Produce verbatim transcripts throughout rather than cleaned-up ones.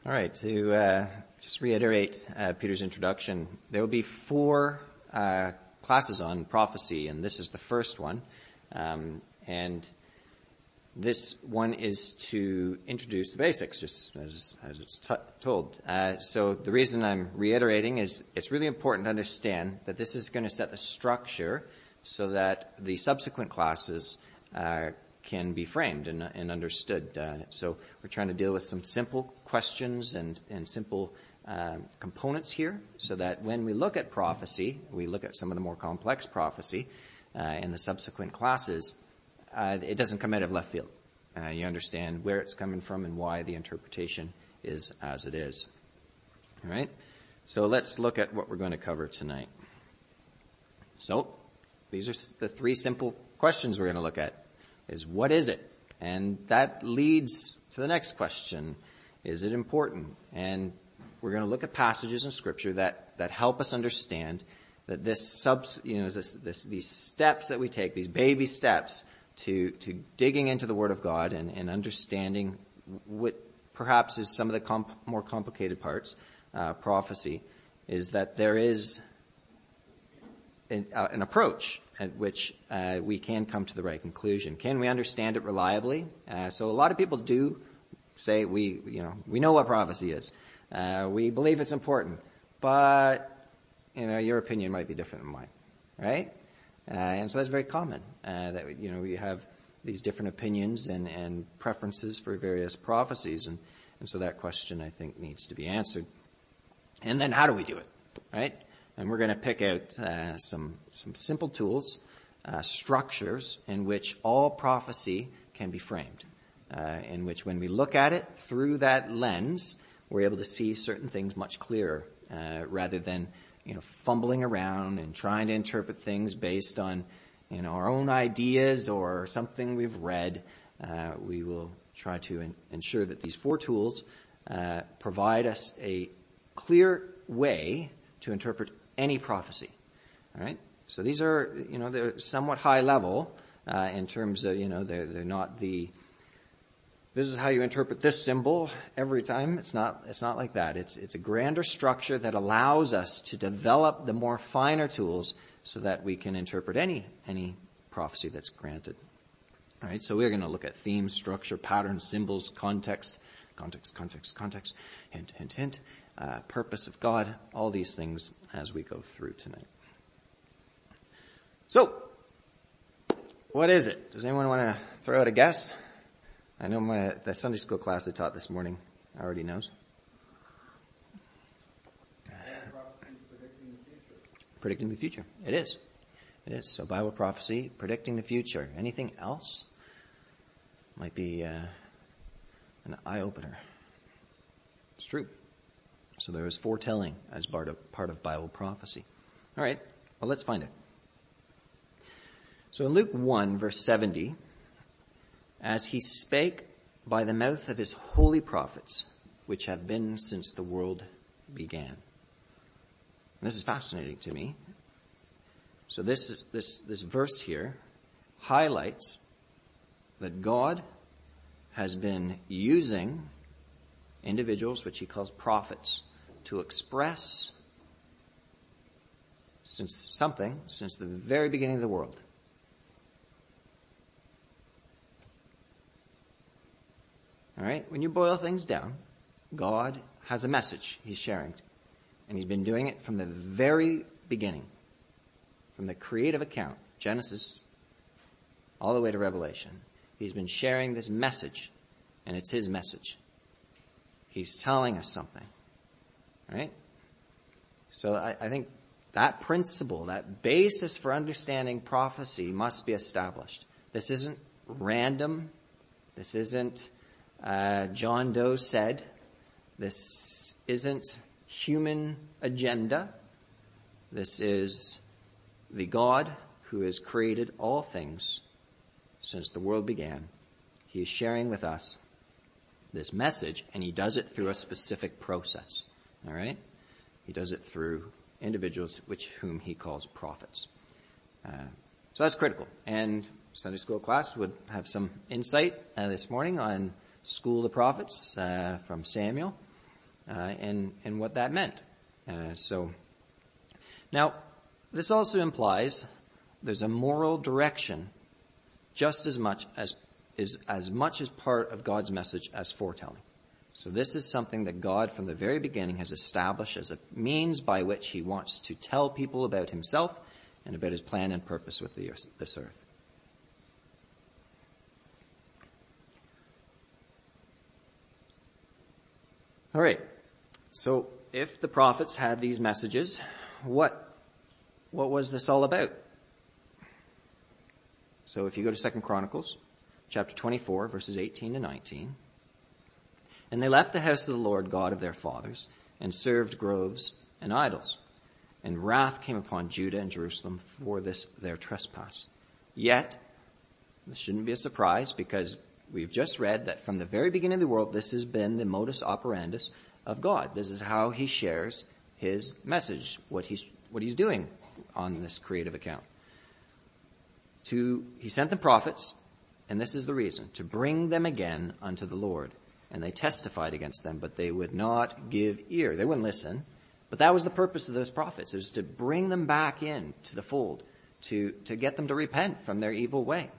All right, to uh, just reiterate uh, Peter's introduction, there will be four uh, classes on prophecy, and this is the first one. Um, and this one is to introduce the basics, just as, as it's t- told. Uh, so the reason I'm reiterating is it's really important to understand that this is going to set the structure so that the subsequent classes uh, can be framed and, and understood. Uh, so we're trying to deal with some simple questions and, and simple uh, components here so that when we look at prophecy, we look at some of the more complex prophecy uh, in the subsequent classes, uh, it doesn't come out of left field. Uh, you understand where it's coming from and why the interpretation is as it is. All right? So let's look at what we're going to cover tonight. So these are the three simple questions we're going to look at. Is what is it? And that leads to the next question. Is it important? And we're going to look at passages in Scripture that, that help us understand that this subs, you know, this, this, these steps that we take, these baby steps to, to digging into the Word of God and, and understanding what perhaps is some of the comp, more complicated parts, uh, prophecy, is that there is an, uh, an approach at which uh, we can come to the right conclusion. Can we understand it reliably? Uh, so a lot of people do say we, you know, we know what prophecy is. Uh, we believe it's important, but you know, your opinion might be different than mine, right? Uh, and so that's very common. Uh, that you know, we have these different opinions and, and preferences for various prophecies, and, and so that question I think needs to be answered. And then how do we do it, right? And we're going to pick out uh, some some simple tools, uh, structures in which all prophecy can be framed, uh, in which when we look at it through that lens, we're able to see certain things much clearer, uh, rather than you know fumbling around and trying to interpret things based on you know our own ideas or something we've read. Uh, we will try to in- ensure that these four tools uh, provide us a clear way to interpret any prophecy. All right. So these are, you know, they're somewhat high level, uh, in terms of, you know, they're, they're not the, this is how you interpret this symbol every time. It's not, it's not like that. It's, it's a grander structure that allows us to develop the more finer tools so that we can interpret any, any prophecy that's granted. All right. So we're going to look at theme, structure, pattern, symbols, context, context, context, context, hint, hint, hint. Uh, purpose of God, all these things as we go through tonight. So, what is it? Does anyone want to throw out a guess? I know my the Sunday school class I taught this morning already knows. Predicting the future. Predicting the future. It is. It is. So Bible prophecy, predicting the future. Anything else? Might be uh, an eye-opener. It's true. So there is foretelling as part of, part of Bible prophecy. All right, well, let's find it. So in Luke one, verse seventy, as he spake by the mouth of his holy prophets, which have been since the world began. And this is fascinating to me. So this is, this, this verse here highlights that God has been using individuals, which he calls prophets, to express since something, since the very beginning of the world. All right? When you boil things down, God has a message he's sharing. And he's been doing it from the very beginning. From the creative account, Genesis, all the way to Revelation. He's been sharing this message, and it's his message. He's telling us something, right? So I, I think that principle, that basis for understanding prophecy must be established. This isn't random. This isn't uh, John Doe said. This isn't human agenda. This is the God who has created all things since the world began. He is sharing with us this message, and he does it through a specific process. All right? He does it through individuals which whom he calls prophets. Uh, so that's critical. And Sunday school class would have some insight uh, this morning on School of the Prophets uh, from Samuel. uh, and, and what that meant. Uh, so, now, this also implies there's a moral direction just as much as is as much as part of God's message as foretelling. So this is something that God from the very beginning has established as a means by which he wants to tell people about himself and about his plan and purpose with the earth, this earth. All right. So if the prophets had these messages, what, what was this all about? So if you go to Second Chronicles, chapter twenty-four, verses eighteen to nineteen. And they left the house of the Lord God of their fathers and served groves and idols. And wrath came upon Judah and Jerusalem for this their trespass. Yet, this shouldn't be a surprise because we've just read that from the very beginning of the world, this has been the modus operandus of God. This is how he shares his message, what he's, what he's doing on this creative account. To, he sent them prophets, and this is the reason, to bring them again unto the Lord. And they testified against them, but they would not give ear. They wouldn't listen. But that was the purpose of those prophets. It was to bring them back in to the fold, to, to get them to repent from their evil way.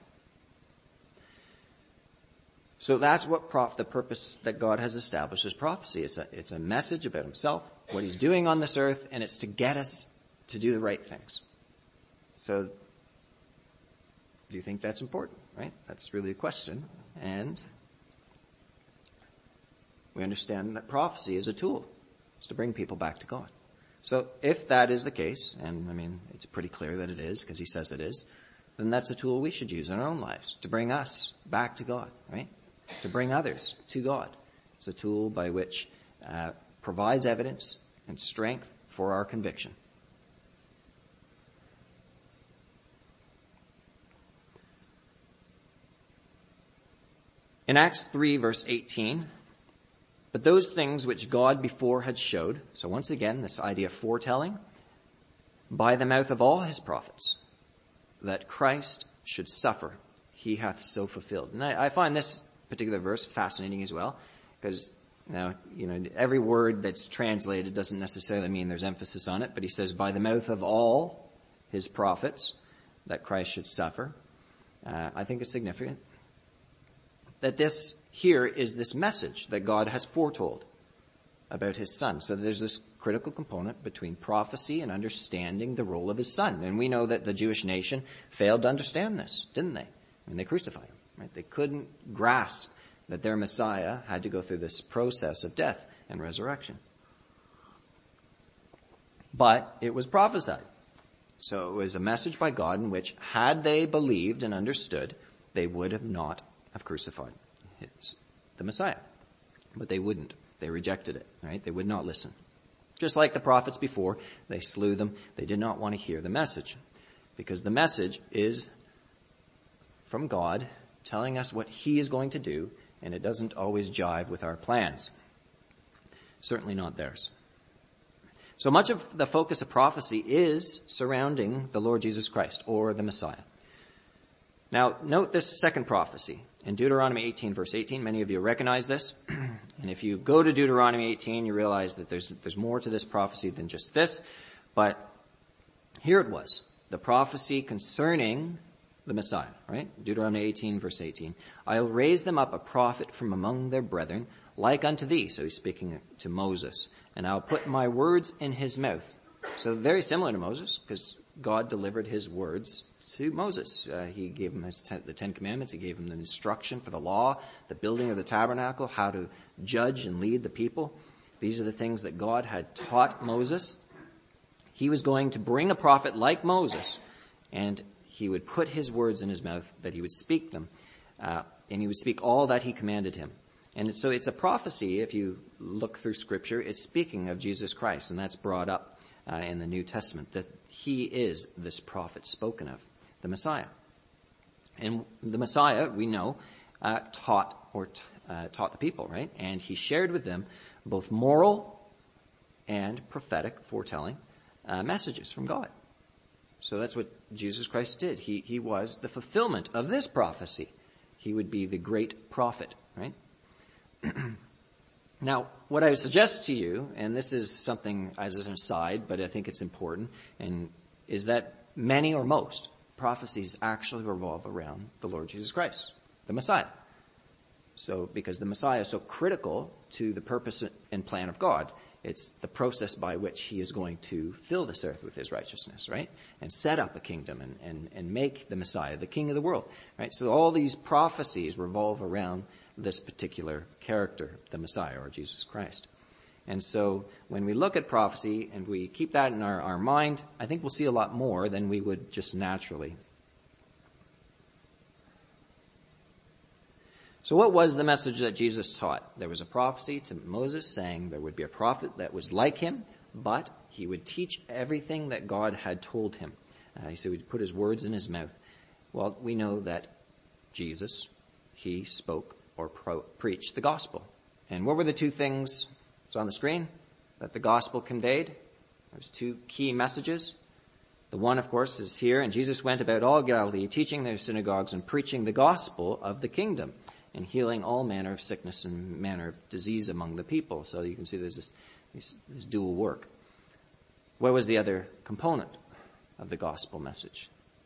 So that's what prof, the purpose that God has established as prophecy. It's a, it's a message about himself, what he's doing on this earth, and it's to get us to do the right things. So, do you think that's important, right? That's really the question. And we understand that prophecy is a tool. It's to bring people back to God. So if that is the case, and I mean, it's pretty clear that it is because he says it is, then that's a tool we should use in our own lives to bring us back to God, right? To bring others to God. It's a tool by which uh, provides evidence and strength for our conviction. In Acts three, verse eighteen, but those things which God before had showed, so once again, this idea of foretelling, by the mouth of all his prophets, that Christ should suffer, he hath so fulfilled. And I, I find this particular verse fascinating as well, because now, you know, every word that's translated doesn't necessarily mean there's emphasis on it, but he says, by the mouth of all his prophets, that Christ should suffer. Uh, I think it's significant that this here is this message that God has foretold about his son. So there's this critical component between prophecy and understanding the role of his son. And we know that the Jewish nation failed to understand this, didn't they? I mean, they crucified him, right? They couldn't grasp that their Messiah had to go through this process of death and resurrection. But it was prophesied. So it was a message by God in which, had they believed and understood, they would have not have crucified his, the Messiah. But they wouldn't. They rejected it, right? They would not listen. Just like the prophets before, they slew them. They did not want to hear the message. Because the message is from God telling us what he is going to do, and it doesn't always jive with our plans. Certainly not theirs. So much of the focus of prophecy is surrounding the Lord Jesus Christ, or the Messiah. Now, note this second prophecy. In Deuteronomy eighteen, verse eighteen, many of you recognize this. And if you go to Deuteronomy eighteen, you realize that there's, there's more to this prophecy than just this. But here it was, the prophecy concerning the Messiah, right? Deuteronomy eighteen, verse eighteen. I'll raise them up a prophet from among their brethren, like unto thee. So he's speaking to Moses. And I'll put my words in his mouth. So very similar to Moses, because God delivered his words to Moses. Uh, he gave him his ten, the Ten Commandments. He gave him the instruction for the law, the building of the tabernacle, how to judge and lead the people. These are the things that God had taught Moses. He was going to bring a prophet like Moses, and he would put his words in his mouth, that he would speak them, uh, and he would speak all that he commanded him. And so it's a prophecy, if you look through Scripture, it's speaking of Jesus Christ, and that's brought up uh, in the New Testament, that he is this prophet spoken of, the Messiah. And the Messiah, we know, uh, taught or t- uh, taught the people, right? And he shared with them both moral and prophetic foretelling uh, messages from God. So that's what Jesus Christ did. He he was the fulfillment of this prophecy. He would be the great prophet, right? Now, what I would suggest to you, and this is something as an aside, but I think it's important, and is that many or most prophecies actually revolve around the Lord Jesus Christ, the Messiah. So, because the Messiah is so critical to the purpose and plan of God, it's the process by which he is going to fill this earth with his righteousness, right? And set up a kingdom and, and, and make the Messiah the king of the world, right? So all these prophecies revolve around this particular character, the Messiah or Jesus Christ. And so when we look at prophecy and we keep that in our, our mind, I think we'll see a lot more than we would just naturally. So what was the message that Jesus taught? There was a prophecy to Moses saying there would be a prophet that was like him, but he would teach everything that God had told him. Uh, he said he would put his words in his mouth. Well, we know that Jesus, he spoke or pro- preached the gospel. And what were the two things, it's on the screen, that the gospel conveyed? There's two key messages. The one, of course, is here, and Jesus went about all Galilee, teaching their synagogues and preaching the gospel of the kingdom, and healing all manner of sickness and manner of disease among the people. So you can see there's this, this, this dual work. What was the other component of the gospel message?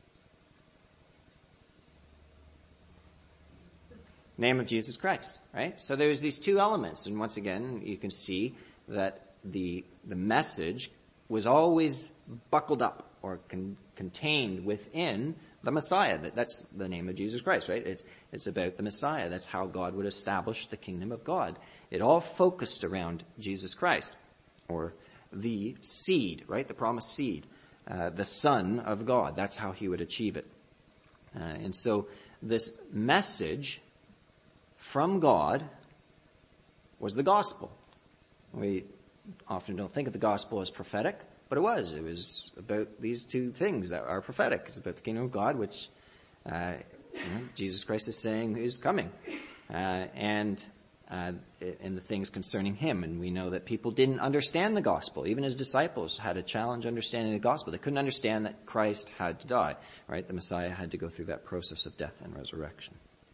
Name of Jesus Christ, right? So there's these two elements, and once again, you can see that the the message was always buckled up or con- contained within the Messiah. That, that's the name of Jesus Christ, right? It's, it's about the Messiah. That's how God would establish the kingdom of God. It all focused around Jesus Christ, or the seed, right? The promised seed, uh, the Son of God. That's how he would achieve it. Uh, and so this message from God was the gospel. We often don't think of the gospel as prophetic, but it was. It was about these two things that are prophetic. It's about the kingdom of God, which uh, you know, Jesus Christ is saying is coming, uh, and uh, and the things concerning him. And we know that people didn't understand the gospel. Even his disciples had a challenge understanding the gospel. They couldn't understand that Christ had to die, right? The Messiah had to go through that process of death and resurrection.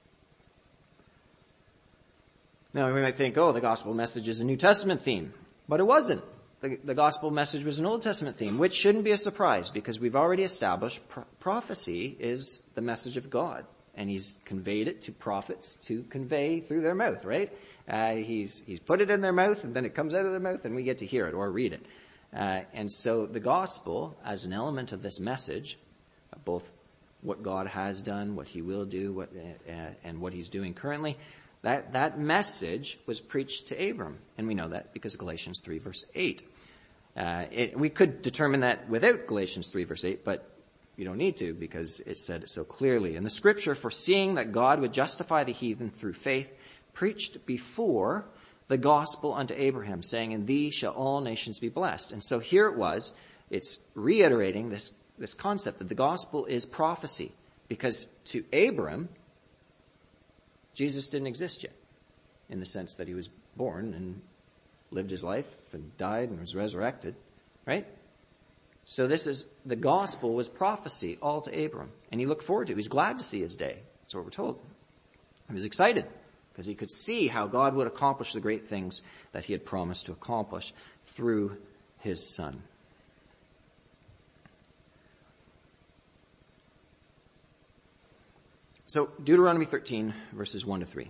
Now, we might think, oh, the gospel message is a New Testament theme. But it wasn't. The, the gospel message was an Old Testament theme, which shouldn't be a surprise because we've already established pro- prophecy is the message of God. And he's conveyed it to prophets to convey through their mouth, right? Uh, he's, he's put it in their mouth and then it comes out of their mouth and we get to hear it or read it. Uh, and so the gospel, as an element of this message, both what God has done, what he will do, what, uh, and what he's doing currently, That, that message was preached to Abram, and we know that because Galatians three verse eight. Uh, it, we could determine that without Galatians three verse eight, but you don't need to because it said it so clearly. And the scripture, foreseeing that God would justify the heathen through faith, preached before the gospel unto Abraham, saying, in thee shall all nations be blessed. And so here it was, it's reiterating this, this concept that the gospel is prophecy, because to Abram, Jesus didn't exist yet, in the sense that he was born and lived his life and died and was resurrected, right? So this is, the gospel was prophecy all to Abram, and he looked forward to it. He was glad to see his day. That's what we're told. He was excited because he could see how God would accomplish the great things that he had promised to accomplish through his Son. So Deuteronomy thirteen, verses one to three.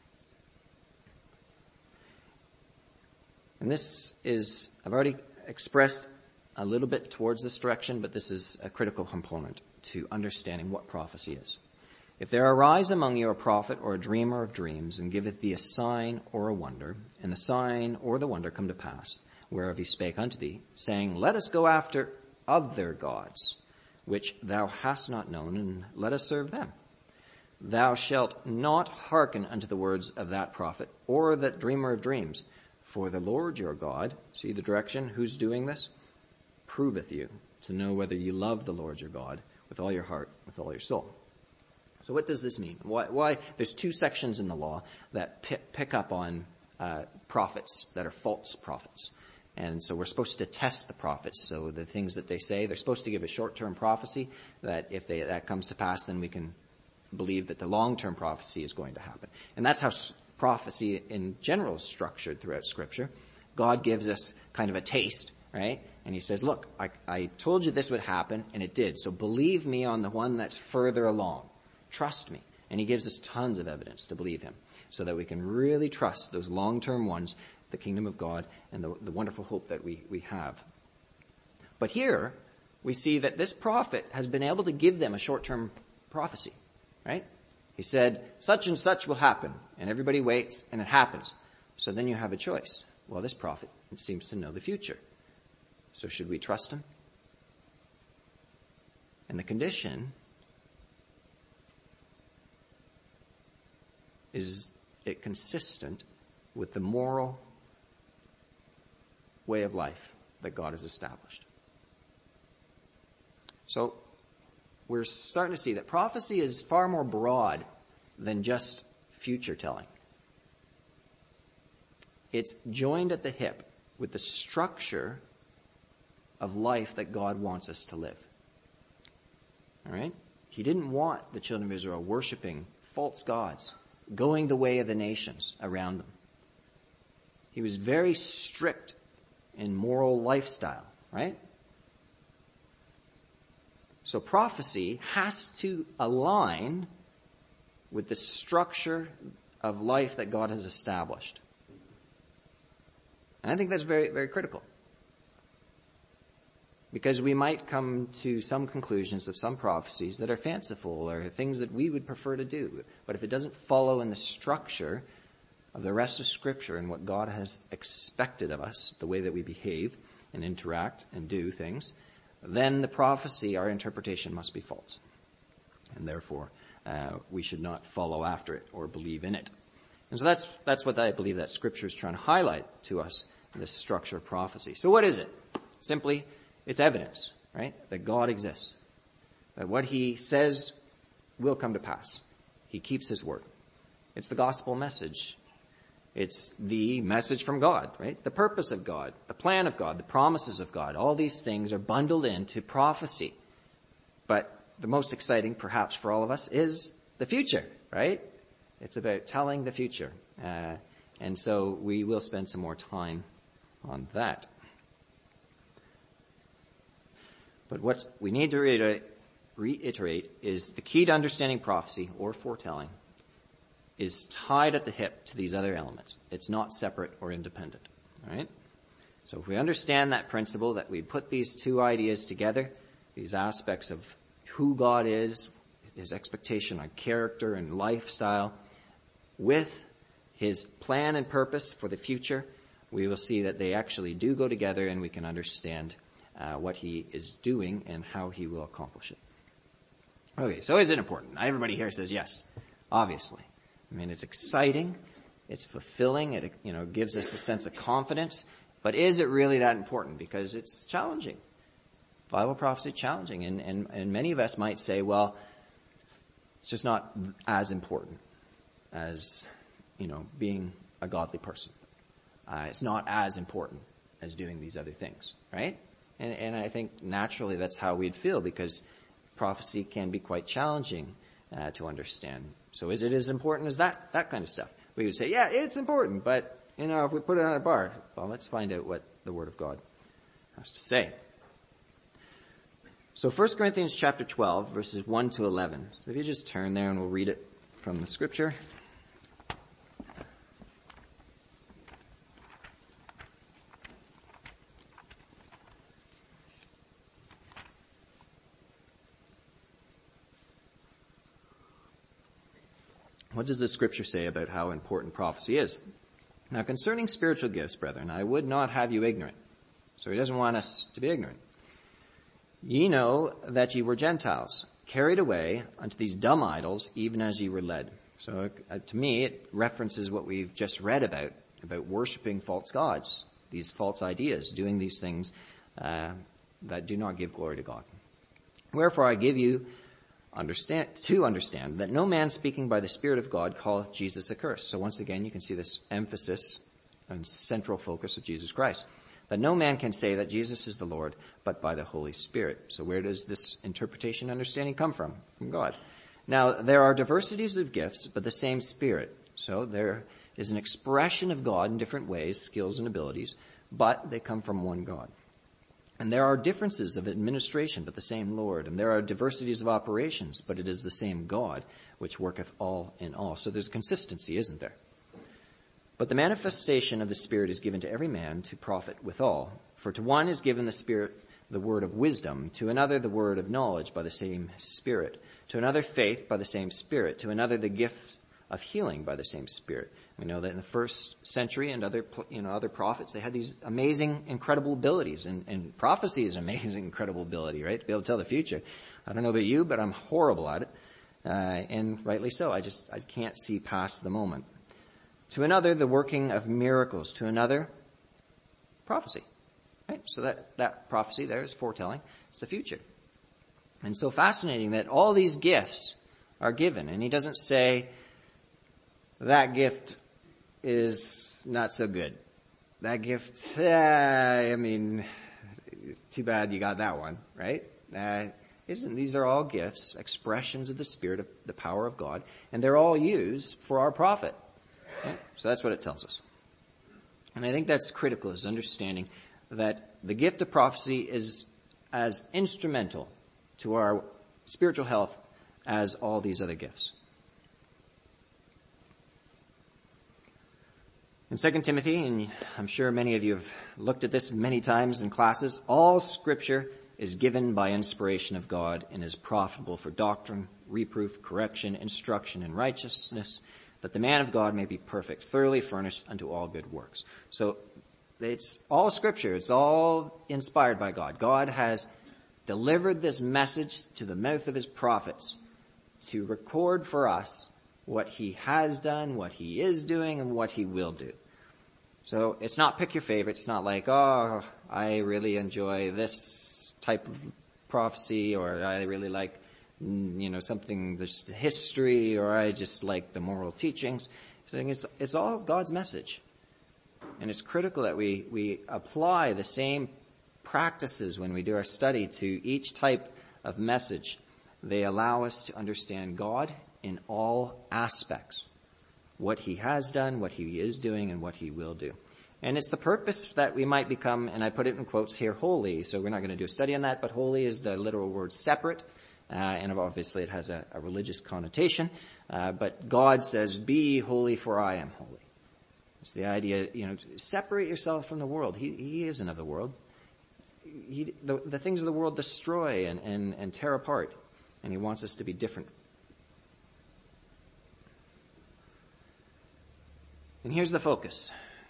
And this is, I've already expressed a little bit towards this direction, but this is a critical component to understanding what prophecy is. If there arise among you a prophet or a dreamer of dreams, and giveth thee a sign or a wonder, and the sign or the wonder come to pass, whereof he spake unto thee, saying, let us go after other gods, which thou hast not known, and let us serve them. Thou shalt not hearken unto the words of that prophet or that dreamer of dreams. For the Lord your God, see the direction, who's doing this? Proveth you to know whether you love the Lord your God with all your heart, with all your soul. So what does this mean? Why, why? There's two sections in the law that pick, pick up on uh, prophets that are false prophets. And so we're supposed to test the prophets. So the things that they say, they're supposed to give a short-term prophecy that if they, that comes to pass, then we can believe that the long-term prophecy is going to happen. And that's how prophecy in general is structured throughout Scripture. God gives us kind of a taste, right? And he says, look, I, I told you this would happen, and it did. So believe me on the one that's further along. Trust me. And he gives us tons of evidence to believe him so that we can really trust those long-term ones, the kingdom of God and the, the wonderful hope that we, we have. But here, we see that this prophet has been able to give them a short-term prophecy, right? He said, such and such will happen, and everybody waits, and it happens. So then you have a choice. Well, this prophet seems to know the future. So should we trust him? And the condition is it consistent with the moral way of life that God has established. So we're starting to see that prophecy is far more broad than just future telling. It's joined at the hip with the structure of life that God wants us to live. All right? He didn't want the children of Israel worshiping false gods, going the way of the nations around them. He was very strict in moral lifestyle, right? So prophecy has to align with the structure of life that God has established. And I think that's very, very critical. Because we might come to some conclusions of some prophecies that are fanciful or things that we would prefer to do. But if it doesn't follow in the structure of the rest of Scripture and what God has expected of us, the way that we behave and interact and do things, then the prophecy, our interpretation, must be false. And therefore, uh, we should not follow after it or believe in it. And so that's that's what I believe that Scripture is trying to highlight to us, this structure of prophecy. So what is it? Simply, it's evidence, right, that God exists, that what he says will come to pass. He keeps his word. It's the gospel message. It's the message from God, right? The purpose of God, the plan of God, the promises of God. All these things are bundled into prophecy. But the most exciting, perhaps for all of us, is the future, right? It's about telling the future. Uh, and so we will spend some more time on that. But what we need to reiterate, reiterate is the key to understanding prophecy or foretelling is tied at the hip to these other elements. It's not separate or independent. All right? So if we understand that principle, that we put these two ideas together, these aspects of who God is, his expectation on character and lifestyle, with his plan and purpose for the future, we will see that they actually do go together, and we can understand uh, what he is doing and how he will accomplish it. Okay, so is it important? Everybody here says yes, obviously. I mean, it's exciting, it's fulfilling, it, you know, gives us a sense of confidence, but is it really that important? Because it's challenging. Bible prophecy is challenging, and, and, and many of us might say, well, it's just not as important as, you know, being a godly person. Uh, it's not as important as doing these other things, right? And, and I think naturally that's how we'd feel, because prophecy can be quite challenging uh, to understand. So is it as important as that, that kind of stuff? We would say, yeah, it's important, but, you know, if we put it on a bar, well, let's find out what the Word of God has to say. So First Corinthians chapter twelve, verses one to eleven. So if you just turn there and we'll read it from the Scripture. What does the Scripture say about how important prophecy is? Now, concerning spiritual gifts, brethren, I would not have you ignorant. So he doesn't want us to be ignorant. Ye know that ye were Gentiles, carried away unto these dumb idols, even as ye were led. So uh, to me, it references what we've just read about, about worshiping false gods, these false ideas, doing these things uh, that do not give glory to God. Wherefore I give you understand to understand that no man speaking by the Spirit of God calleth Jesus accursed. So once again, you can see this emphasis and central focus of Jesus Christ. That no man can say that Jesus is the Lord, but by the Holy Spirit. So where does this interpretation understanding come from? From God. Now, there are diversities of gifts, but the same Spirit. So there is an expression of God in different ways, skills and abilities, but they come from one God. And there are differences of administration, but the same Lord. And there are diversities of operations, but it is the same God, which worketh all in all. So there's consistency, isn't there? But the manifestation of the Spirit is given to every man to profit withal. For to one is given the Spirit the word of wisdom, to another the word of knowledge by the same Spirit, to another faith by the same Spirit, to another the gift of healing by the same Spirit. We know that in the first century and other, you know, other prophets, they had these amazing, incredible abilities. And, and prophecy is an amazing, incredible ability, right? To be able to tell the future. I don't know about you, but I'm horrible at it. Uh, and rightly so. I just, I can't see past the moment. To another, the working of miracles. To another, prophecy. Right? So that, that prophecy there is foretelling. It's the future. And so fascinating that all these gifts are given. And he doesn't say that gift is not so good. That gift, uh, I mean, too bad you got that one, right? Uh, isn't, these are all gifts, expressions of the Spirit, of the power of God, and they're all used for our profit. Right? So that's what it tells us. And I think that's critical, is understanding that the gift of prophecy is as instrumental to our spiritual health as all these other gifts. In Second Timothy, and I'm sure many of you have looked at this many times in classes, all Scripture is given by inspiration of God and is profitable for doctrine, reproof, correction, instruction in righteousness, that the man of God may be perfect, thoroughly furnished unto all good works. So it's all Scripture. It's all inspired by God. God has delivered this message to the mouth of his prophets to record for us what he has done, what he is doing, and what he will do. So it's not pick your favorite. It's not like, oh, I really enjoy this type of prophecy, or I really like, you know, something, just history, or I just like the moral teachings. So it's, it's all God's message. And it's critical that we, we apply the same practices when we do our study to each type of message. They allow us to understand God in all aspects. What he has done, what he is doing, and what he will do. And it's the purpose that we might become, and I put it in quotes here, holy. So we're not going to do a study on that, but holy is the literal word separate. Uh, and obviously it has a, a religious connotation. Uh, but God says, be holy for I am holy. It's the idea, you know, separate yourself from the world. He, he isn't of the world. He, the, the things of the world destroy and, and, and tear apart. And he wants us to be different. And here's the focus.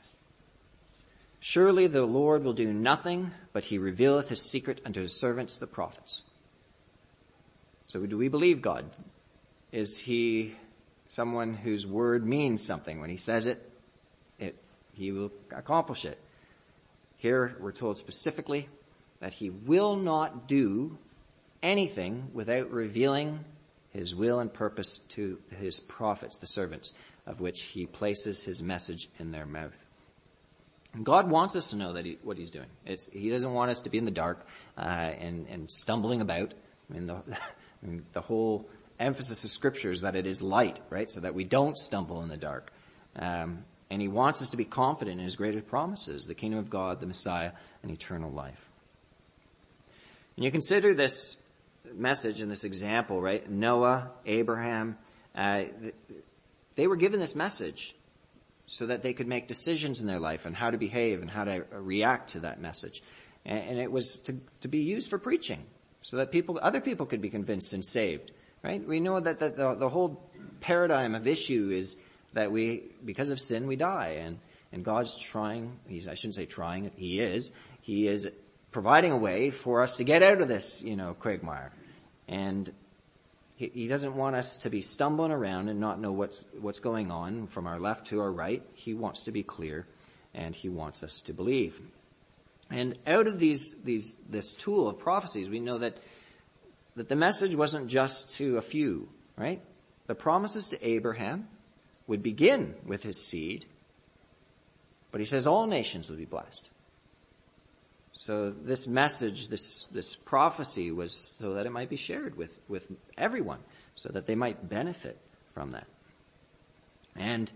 Surely the Lord will do nothing, but he revealeth his secret unto his servants, the prophets. So do we believe God? Is he someone whose word means something? When he says it, it he will accomplish it. Here we're told specifically that he will not do anything without revealing his will and purpose to his prophets, the servants, of which he places his message in their mouth. And God wants us to know that he, what he's doing. It's, he doesn't want us to be in the dark uh, and, and stumbling about. I mean, the, I mean, the whole emphasis of Scripture is that it is light, right? So that we don't stumble in the dark. Um, and he wants us to be confident in his greatest promises, the kingdom of God, the Messiah, and eternal life. And you consider this message and this example, right? Noah, Abraham, uh, they were given this message so that they could make decisions in their life and how to behave and how to react to that message. And, and it was to, to be used for preaching so that people, other people could be convinced and saved, right? We know that the, the, the whole paradigm of issue is that we, because of sin, we die. And, and God's trying, he's, I shouldn't say trying, he is, he is providing a way for us to get out of this, you know, quagmire. And he, he doesn't want us to be stumbling around and not know what's, what's going on from our left to our right. He wants to be clear, and he wants us to believe. And out of these, these, this tool of prophecies, we know that, that the message wasn't just to a few, right? The promises to Abraham would begin with his seed, but he says all nations will be blessed. So this message, this, this prophecy was so that it might be shared with, with everyone, so that they might benefit from that. And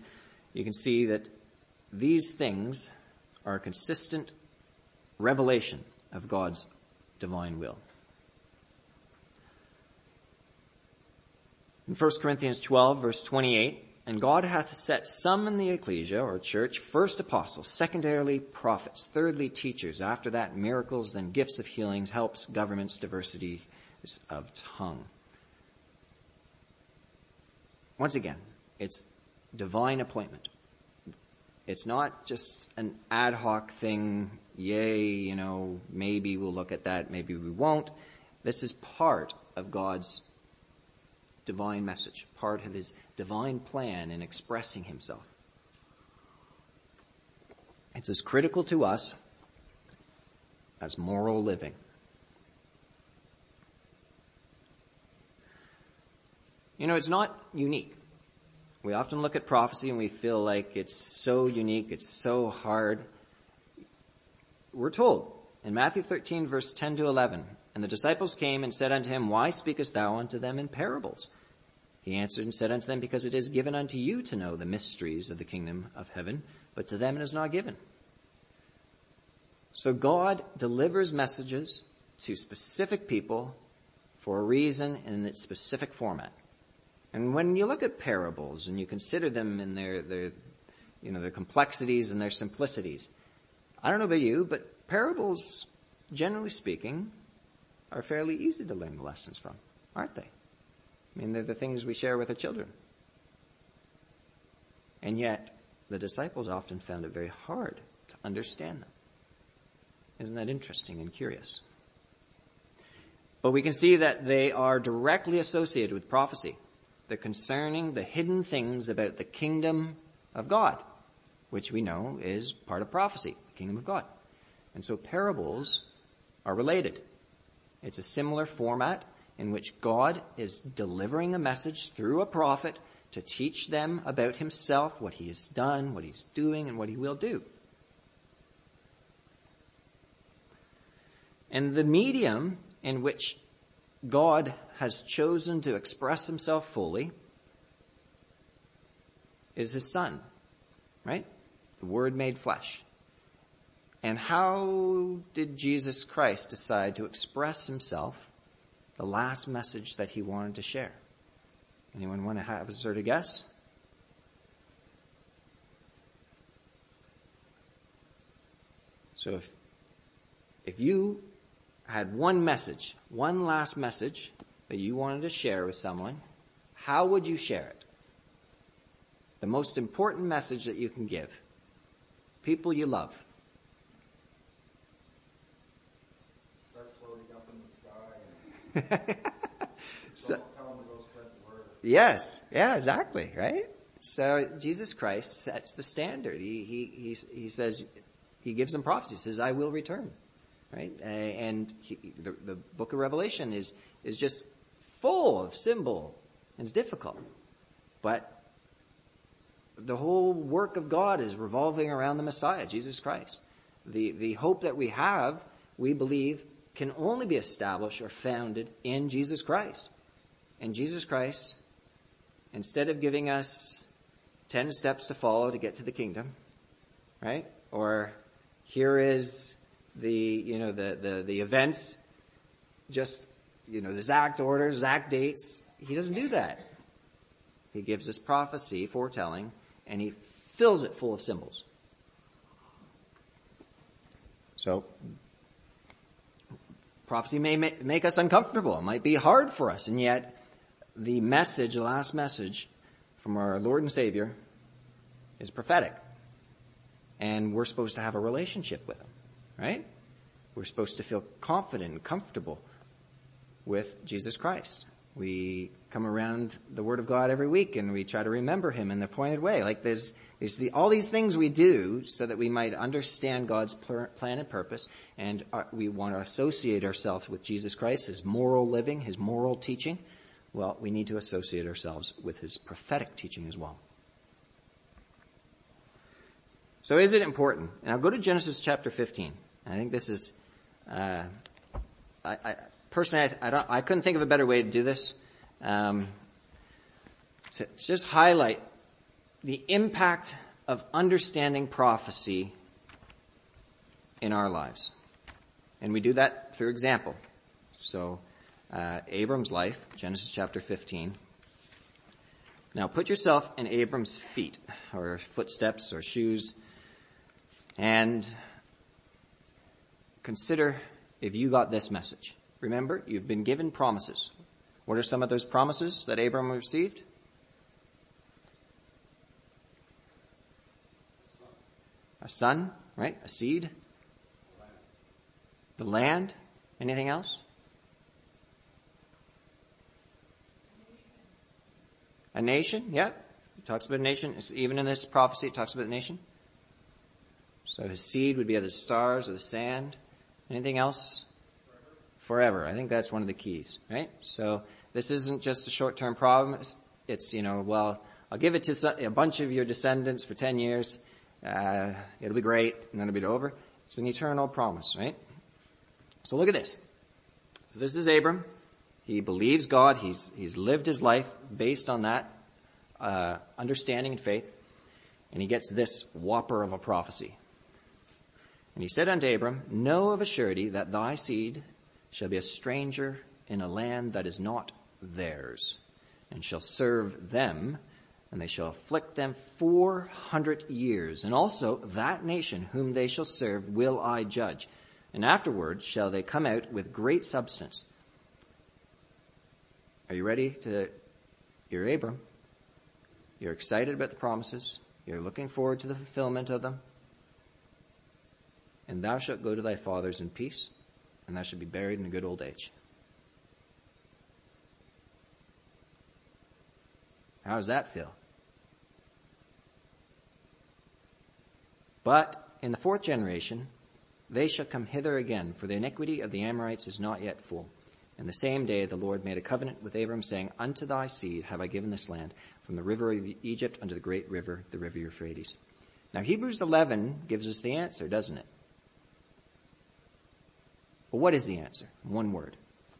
you can see that these things are a consistent revelation of God's divine will. In First Corinthians twelve, verse twenty-eight, and God hath set some in the ecclesia, or church, first apostles, secondarily prophets, thirdly teachers, after that miracles, then gifts of healings, helps, governments, diversity of tongue. Once again, it's divine appointment. It's not just an ad hoc thing, yay, you know, maybe we'll look at that, maybe we won't. This is part of God's divine message, part of his divine plan in expressing himself. It's as critical to us as moral living. You know, it's not unique. We often look at prophecy and we feel like it's so unique, it's so hard. We're told in Matthew thirteen, verse ten to eleven, and the disciples came and said unto him, Why speakest thou unto them in parables? He answered and said unto them, Because it is given unto you to know the mysteries of the kingdom of heaven, but to them it is not given. So God delivers messages to specific people for a reason in its specific format. And when you look at parables and you consider them in their, their, you know, their complexities and their simplicities, I don't know about you, but parables, generally speaking, are fairly easy to learn the lessons from, aren't they? I mean, they're the things we share with our children. And yet, the disciples often found it very hard to understand them. Isn't that interesting and curious? But we can see that they are directly associated with prophecy. They're concerning the hidden things about the kingdom of God, which we know is part of prophecy, the kingdom of God. And so parables are related. It's a similar format in which God is delivering a message through a prophet to teach them about himself, what he has done, what he's doing, and what he will do. And the medium in which God has chosen to express himself fully is his Son, right? The Word made flesh. And how did Jesus Christ decide to express himself, the last message that he wanted to share? Anyone want to have a sort of guess? So if, if you had one message, one last message that you wanted to share with someone, how would you share it? The most important message that you can give. People you love. Start floating up in the sky and so, don't tell them to go spread the word. Yes, yeah, exactly, right? So Jesus Christ sets the standard. He, he, he, he says, he gives them prophecy. He says, I will return. Right? And he, the, the book of Revelation is, is just full of symbol and it's difficult. But the whole work of God is revolving around the Messiah, Jesus Christ. The, the hope that we have, we believe, can only be established or founded in Jesus Christ. And Jesus Christ, instead of giving us ten steps to follow to get to the kingdom, right? Or here is the, you know, the, the, the events, just, you know, the exact orders, exact dates. He doesn't do that. He gives us prophecy, foretelling, and he fills it full of symbols. So, prophecy may make us uncomfortable. It might be hard for us, and yet the message, the last message from our Lord and Savior is prophetic. And we're supposed to have a relationship with him. Right? We're supposed to feel confident and comfortable with Jesus Christ. We come around the Word of God every week and we try to remember him in the appointed way. Like there's, there's the, all these things we do so that we might understand God's plan and purpose, and our, we want to associate ourselves with Jesus Christ, his moral living, his moral teaching. Well, we need to associate ourselves with his prophetic teaching as well. So is it important? Now go to Genesis chapter fifteen. I think this is, uh, I, I personally, I, I, don't, I couldn't think of a better way to do this. Um, to, to just highlight the impact of understanding prophecy in our lives. And we do that through example. So, uh, Abram's life, Genesis chapter fifteen. Now put yourself in Abram's feet, or footsteps, or shoes, and consider if you got this message. Remember, you've been given promises. What are some of those promises that Abram received? A son, right? A seed. The land. Anything else? A nation, yeah. It talks about a nation. Even in this prophecy, it talks about a nation. So his seed would be of the stars, of the sand. Anything else? Forever. I think that's one of the keys, right? So this isn't just a short-term problem. It's, you know, well, I'll give it to a bunch of your descendants for ten years. Uh, it'll be great, and then it'll be over. It's an eternal promise, right? So look at this. So this is Abram. He believes God. He's, he's lived his life based on that, uh, understanding and faith. And he gets this whopper of a prophecy. And he said unto Abram, know of a surety that thy seed shall be a stranger in a land that is not theirs, and shall serve them, and they shall afflict them four hundred years. And also that nation whom they shall serve will I judge. And afterward shall they come out with great substance. Are you ready to, you're Abram. You're excited about the promises. You're looking forward to the fulfillment of them. And thou shalt go to thy fathers in peace, and thou shalt be buried in a good old age. How does that feel? But in the fourth generation, they shall come hither again, for the iniquity of the Amorites is not yet full. And the same day the Lord made a covenant with Abram, saying, unto thy seed have I given this land, from the river of Egypt unto the great river, the river Euphrates. Now Hebrews eleven gives us the answer, doesn't it? Well, what is the answer? One word.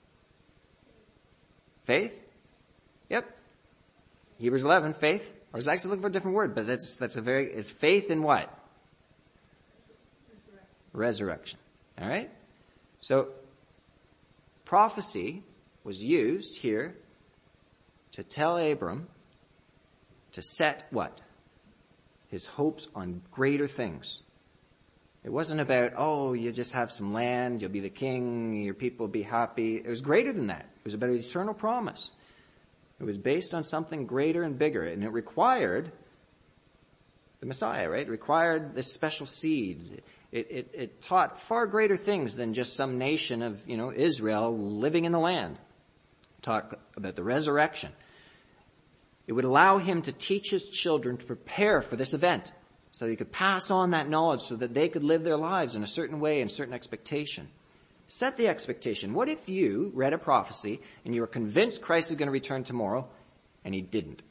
Faith? Yep. Hebrews eleven, faith. I was actually looking for a different word, but that's, that's a very, it's faith in what? Resurrection. All right? So, prophecy was used here to tell Abram to set what? His hopes on greater things. It wasn't about, oh, you just have some land, you'll be the king, your people will be happy. It was greater than that. It was about an eternal promise. It was based on something greater and bigger, and it required the Messiah, right? It required this special seed. It, it, it taught far greater things than just some nation of, you know, Israel living in the land. It taught about the resurrection. It would allow him to teach his children to prepare for this event, so he could pass on that knowledge so that they could live their lives in a certain way and certain expectation. Set the expectation. What if you read a prophecy and you were convinced Christ is going to return tomorrow and he didn't?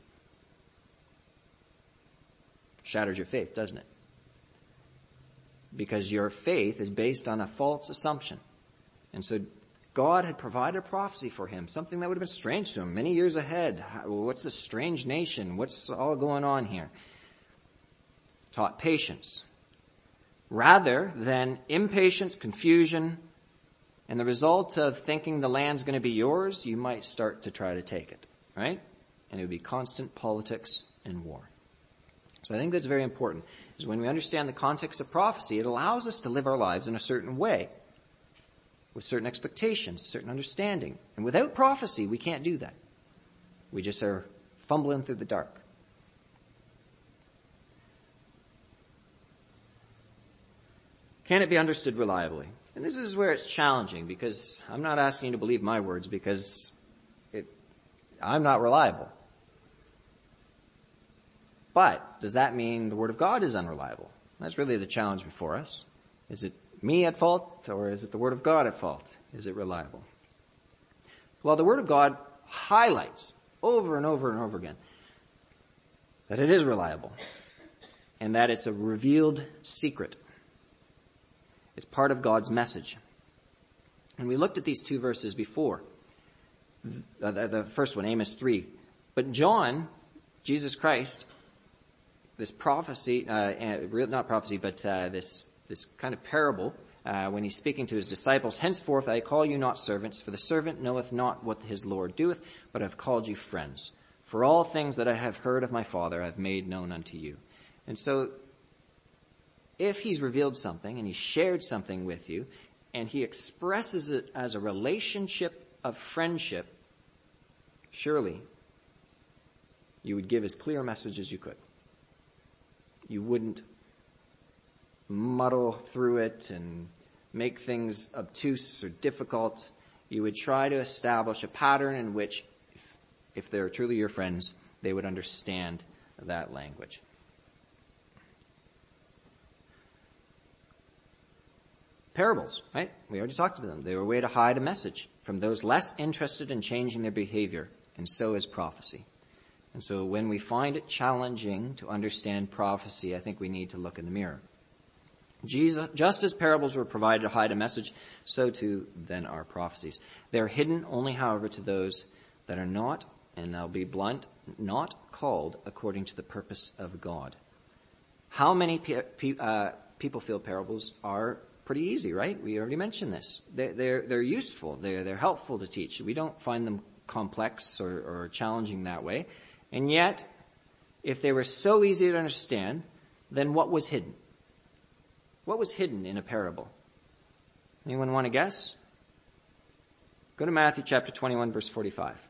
Shatters your faith, doesn't it? Because your faith is based on a false assumption. And so God had provided a prophecy for him, something that would have been strange to him many years ahead. What's this strange nation? What's all going on here? Taught patience. Rather than impatience, confusion, and the result of thinking the land's going to be yours, you might start to try to take it, right? And it would be constant politics and war. So I think that's very important, is when we understand the context of prophecy, it allows us to live our lives in a certain way, with certain expectations, certain understanding. And without prophecy, we can't do that. We just are fumbling through the dark. Can it be understood reliably? And this is where it's challenging, because I'm not asking you to believe my words, because it, I'm not reliable. But does that mean the Word of God is unreliable? That's really the challenge before us. Is it me at fault, or is it the Word of God at fault? Is it reliable? Well, the Word of God highlights over and over and over again that it is reliable, and that it's a revealed secret. It's part of God's message. And we looked at these two verses before. The, the, the first one, Amos three. But John, Jesus Christ, this prophecy, uh, not prophecy, but uh, this this kind of parable, uh, when he's speaking to his disciples, henceforth I call you not servants, for the servant knoweth not what his Lord doeth, but I have called you friends. For all things that I have heard of my Father I have made known unto you. And so, if he's revealed something and he shared something with you, and he expresses it as a relationship of friendship, surely you would give as clear a message as you could. You wouldn't muddle through it and make things obtuse or difficult. You would try to establish a pattern in which, if, if they're truly your friends, they would understand that language. Parables, right? We already talked about them. They were a way to hide a message from those less interested in changing their behavior, and so is prophecy. And so when we find it challenging to understand prophecy, I think we need to look in the mirror. Jesus, just as parables were provided to hide a message, so too then are prophecies. They are hidden only, however, to those that are not, and I'll be blunt, not called according to the purpose of God. How many pe- pe- uh, people feel parables are pretty easy, right? We already mentioned this. They're, they're, they're useful. They're, they're helpful to teach. We don't find them complex or, or challenging that way. And yet, if they were so easy to understand, then what was hidden? What was hidden in a parable? Anyone want to guess? Go to Matthew chapter twenty-one, verse forty-five.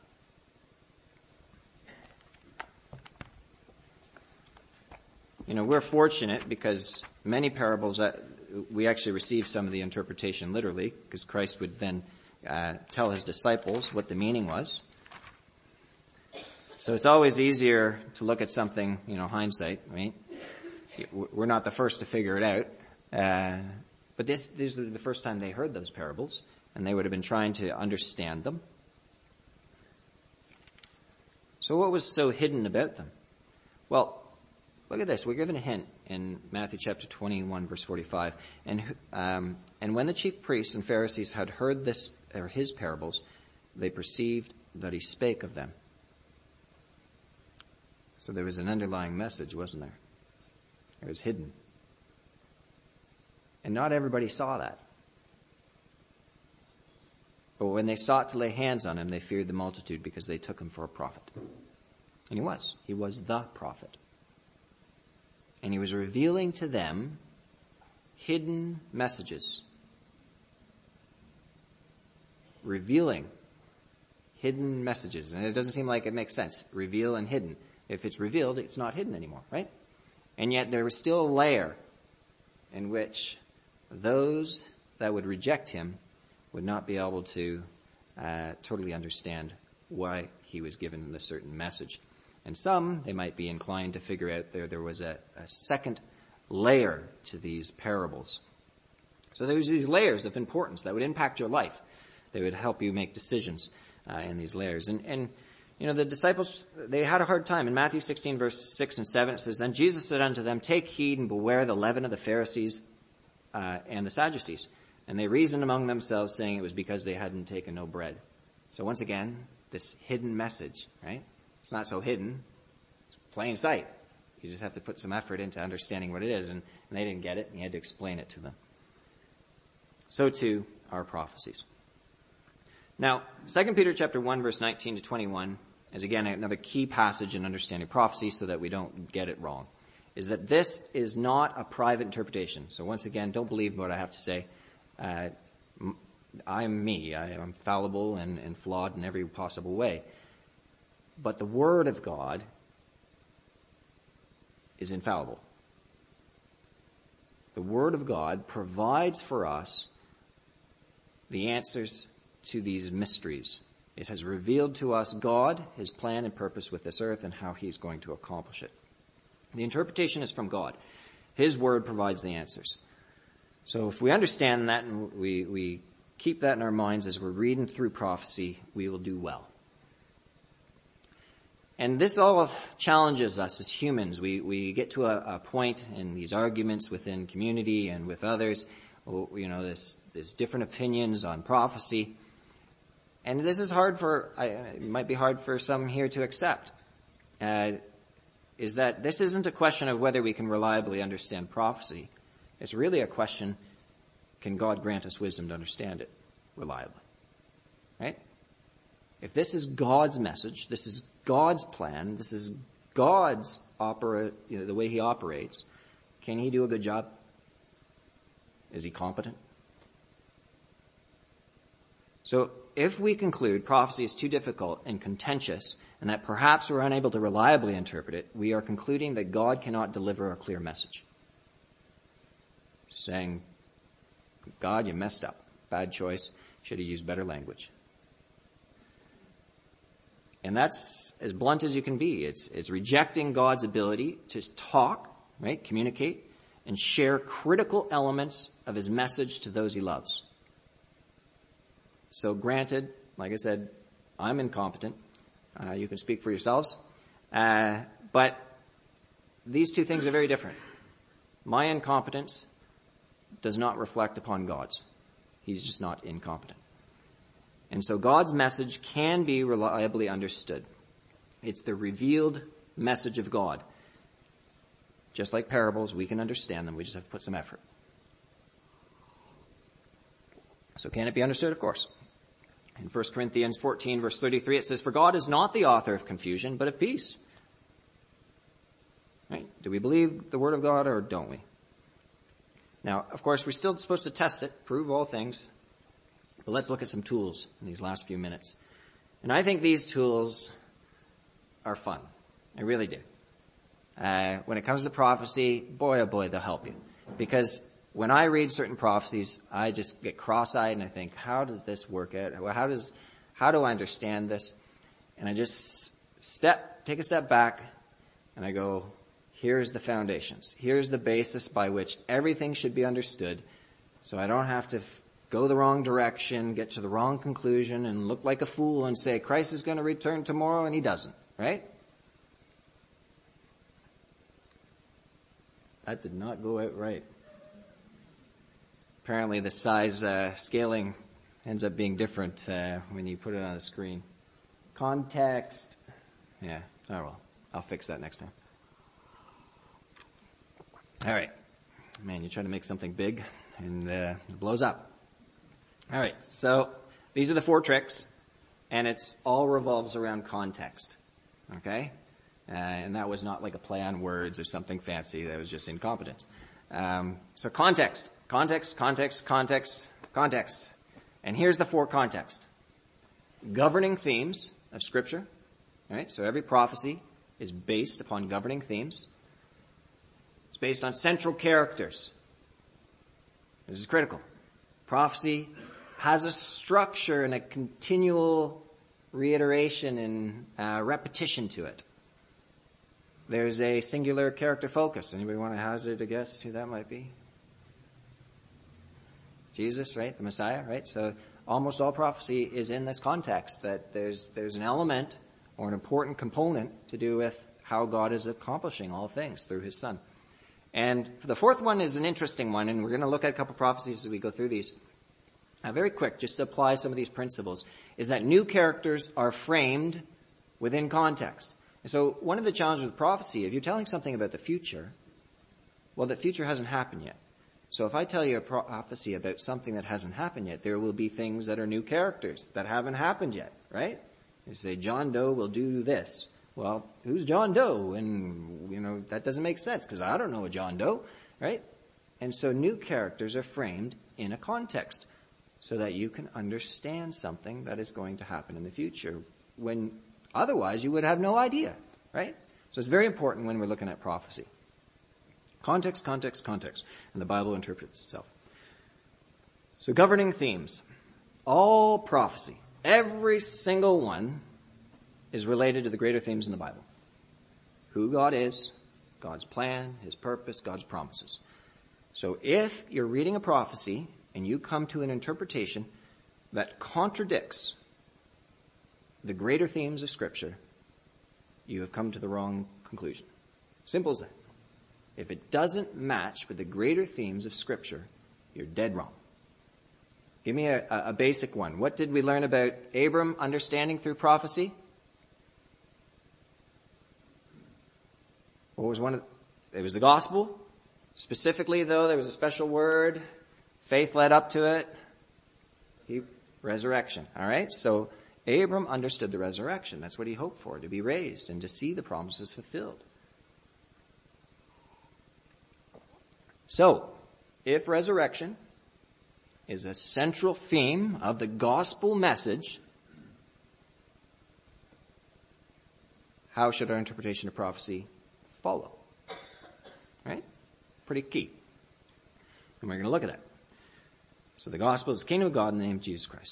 You know, we're fortunate because many parables, uh, we actually receive some of the interpretation literally, because Christ would then uh, tell his disciples what the meaning was. So it's always easier to look at something, you know, hindsight, right? We're not the first to figure it out. Uh, but this, this is the first time they heard those parables, and they would have been trying to understand them. So what was so hidden about them? Well, look at this. We're given a hint in Matthew chapter twenty-one, verse forty-five. And, um, and when the chief priests and Pharisees had heard this, or his parables, they perceived that he spake of them. So there was an underlying message, wasn't there? It was hidden. And not everybody saw that. But when they sought to lay hands on him, they feared the multitude because they took him for a prophet. And he was. He was the prophet. And he was revealing to them hidden messages. Revealing hidden messages. And it doesn't seem like it makes sense. Reveal and hidden. If it's revealed, it's not hidden anymore, right? And yet there was still a layer in which those that would reject him would not be able to uh, totally understand why he was given a certain message. And some, they might be inclined to figure out there there was a, a second layer to these parables. So there was these layers of importance that would impact your life. They would help you make decisions uh, in these layers. And, and you know, the disciples, they had a hard time. In Matthew sixteen, verse six and seven, it says, Then Jesus said unto them, Take heed and beware the leaven of the Pharisees uh, and the Sadducees. And they reasoned among themselves, saying it was because they hadn't taken no bread. So once again, this hidden message, right? It's not so hidden. It's plain sight. You just have to put some effort into understanding what it is. And, and they didn't get it, and you had to explain it to them. So too are prophecies. Now, Second Peter chapter one, verse nineteen to twenty-one is again another key passage in understanding prophecy so that we don't get it wrong. Is that this is not a private interpretation. So once again, don't believe what I have to say. Uh, I'm me. I am fallible and, and flawed in every possible way. But the Word of God is infallible. The Word of God provides for us the answers to these mysteries. It has revealed to us God, His plan and purpose with this earth, and how He's going to accomplish it. The interpretation is from God. His Word provides the answers. So if we understand that and we, we keep that in our minds as we're reading through prophecy, we will do well. And this all challenges us as humans. We, we get to a, a point in these arguments within community and with others, you know, this, there's different opinions on prophecy. And this is hard for, it might be hard for some here to accept. Uh, is that this isn't a question of whether we can reliably understand prophecy. It's really a question, can God grant us wisdom to understand it reliably? Right? If this is God's message, this is God's plan, this is God's opera, you know, the way he operates, can he do a good job? Is he competent? So if we conclude prophecy is too difficult and contentious and that perhaps we're unable to reliably interpret it, we are concluding that God cannot deliver a clear message. Saying, God, you messed up. Bad choice. Should have used better language. And that's as blunt as you can be. It's, it's rejecting God's ability to talk, right, communicate, and share critical elements of his message to those he loves. So granted, like I said, I'm incompetent. Uh, you can speak for yourselves. Uh, but these two things are very different. My incompetence does not reflect upon God's. He's just not incompetent. And so God's message can be reliably understood. It's the revealed message of God. Just like parables, we can understand them. We just have to put some effort. So can it be understood? Of course. In First Corinthians fourteen, verse thirty-three, it says, "For God is not the author of confusion, but of peace." Right? Do we believe the word of God or don't we? Now, of course, we're still supposed to test it, prove all things. But let's look at some tools in these last few minutes. And I think these tools are fun. I really do. Uh, when it comes to prophecy, boy, oh boy, they'll help you. Because when I read certain prophecies, I just get cross-eyed and I think, how does this work out? How does, how do I understand this? And I just step, take a step back and I go, here's the foundations. Here's the basis by which everything should be understood. So I don't have to f- go the wrong direction, get to the wrong conclusion and look like a fool and say, Christ is going to return tomorrow, and he doesn't, right? That did not go out right. Apparently the size uh, scaling ends up being different uh, when you put it on the screen. Context. Yeah, oh well. I'll fix that next time. All right. Man, you try to make something big and uh, it blows up. All right. So these are the four tricks, and it's all revolves around context. Okay? Uh, and that was not like a play on words or something fancy. That was just incompetence. Um, so context, context, context, context, context. And here's the four context. Governing themes of Scripture. All right? So every prophecy is based upon governing themes. It's based on central characters. This is critical. Prophecy has a structure and a continual reiteration and uh, repetition to it. There's a singular character focus. Anybody want to hazard a guess who that might be? Jesus, right? The Messiah, right? So almost all prophecy is in this context, that there's there's an element or an important component to do with how God is accomplishing all things through his Son. And the fourth one is an interesting one, and we're going to look at a couple prophecies as we go through these. Uh, very quick, just to apply some of these principles, is that new characters are framed within context. And so one of the challenges with prophecy, if you're telling something about the future, well, the future hasn't happened yet. So if I tell you a prophecy about something that hasn't happened yet, there will be things that are new characters that haven't happened yet, right? You say, John Doe will do this. Well, who's John Doe? And, you know, that doesn't make sense because I don't know a John Doe, right? And so new characters are framed in a context so that you can understand something that is going to happen in the future when otherwise you would have no idea, right? So it's very important when we're looking at prophecy. Context, context, context. And the Bible interprets itself. So governing themes. All prophecy, every single one, is related to the greater themes in the Bible. Who God is, God's plan, his purpose, God's promises. So if you're reading a prophecy and you come to an interpretation that contradicts the greater themes of Scripture, you have come to the wrong conclusion. Simple as that. If it doesn't match with the greater themes of Scripture, you're dead wrong. Give me a, a basic one. What did we learn about Abram understanding through prophecy? What was one of, it was the gospel. Specifically though, there was a special word. Faith led up to it. He, resurrection. All right. So Abram understood the resurrection. That's what he hoped for, to be raised and to see the promises fulfilled. So, if resurrection is a central theme of the gospel message, how should our interpretation of prophecy follow? Right? Pretty key. And we're going to look at that. So the gospel is the kingdom of God in the name of Jesus Christ.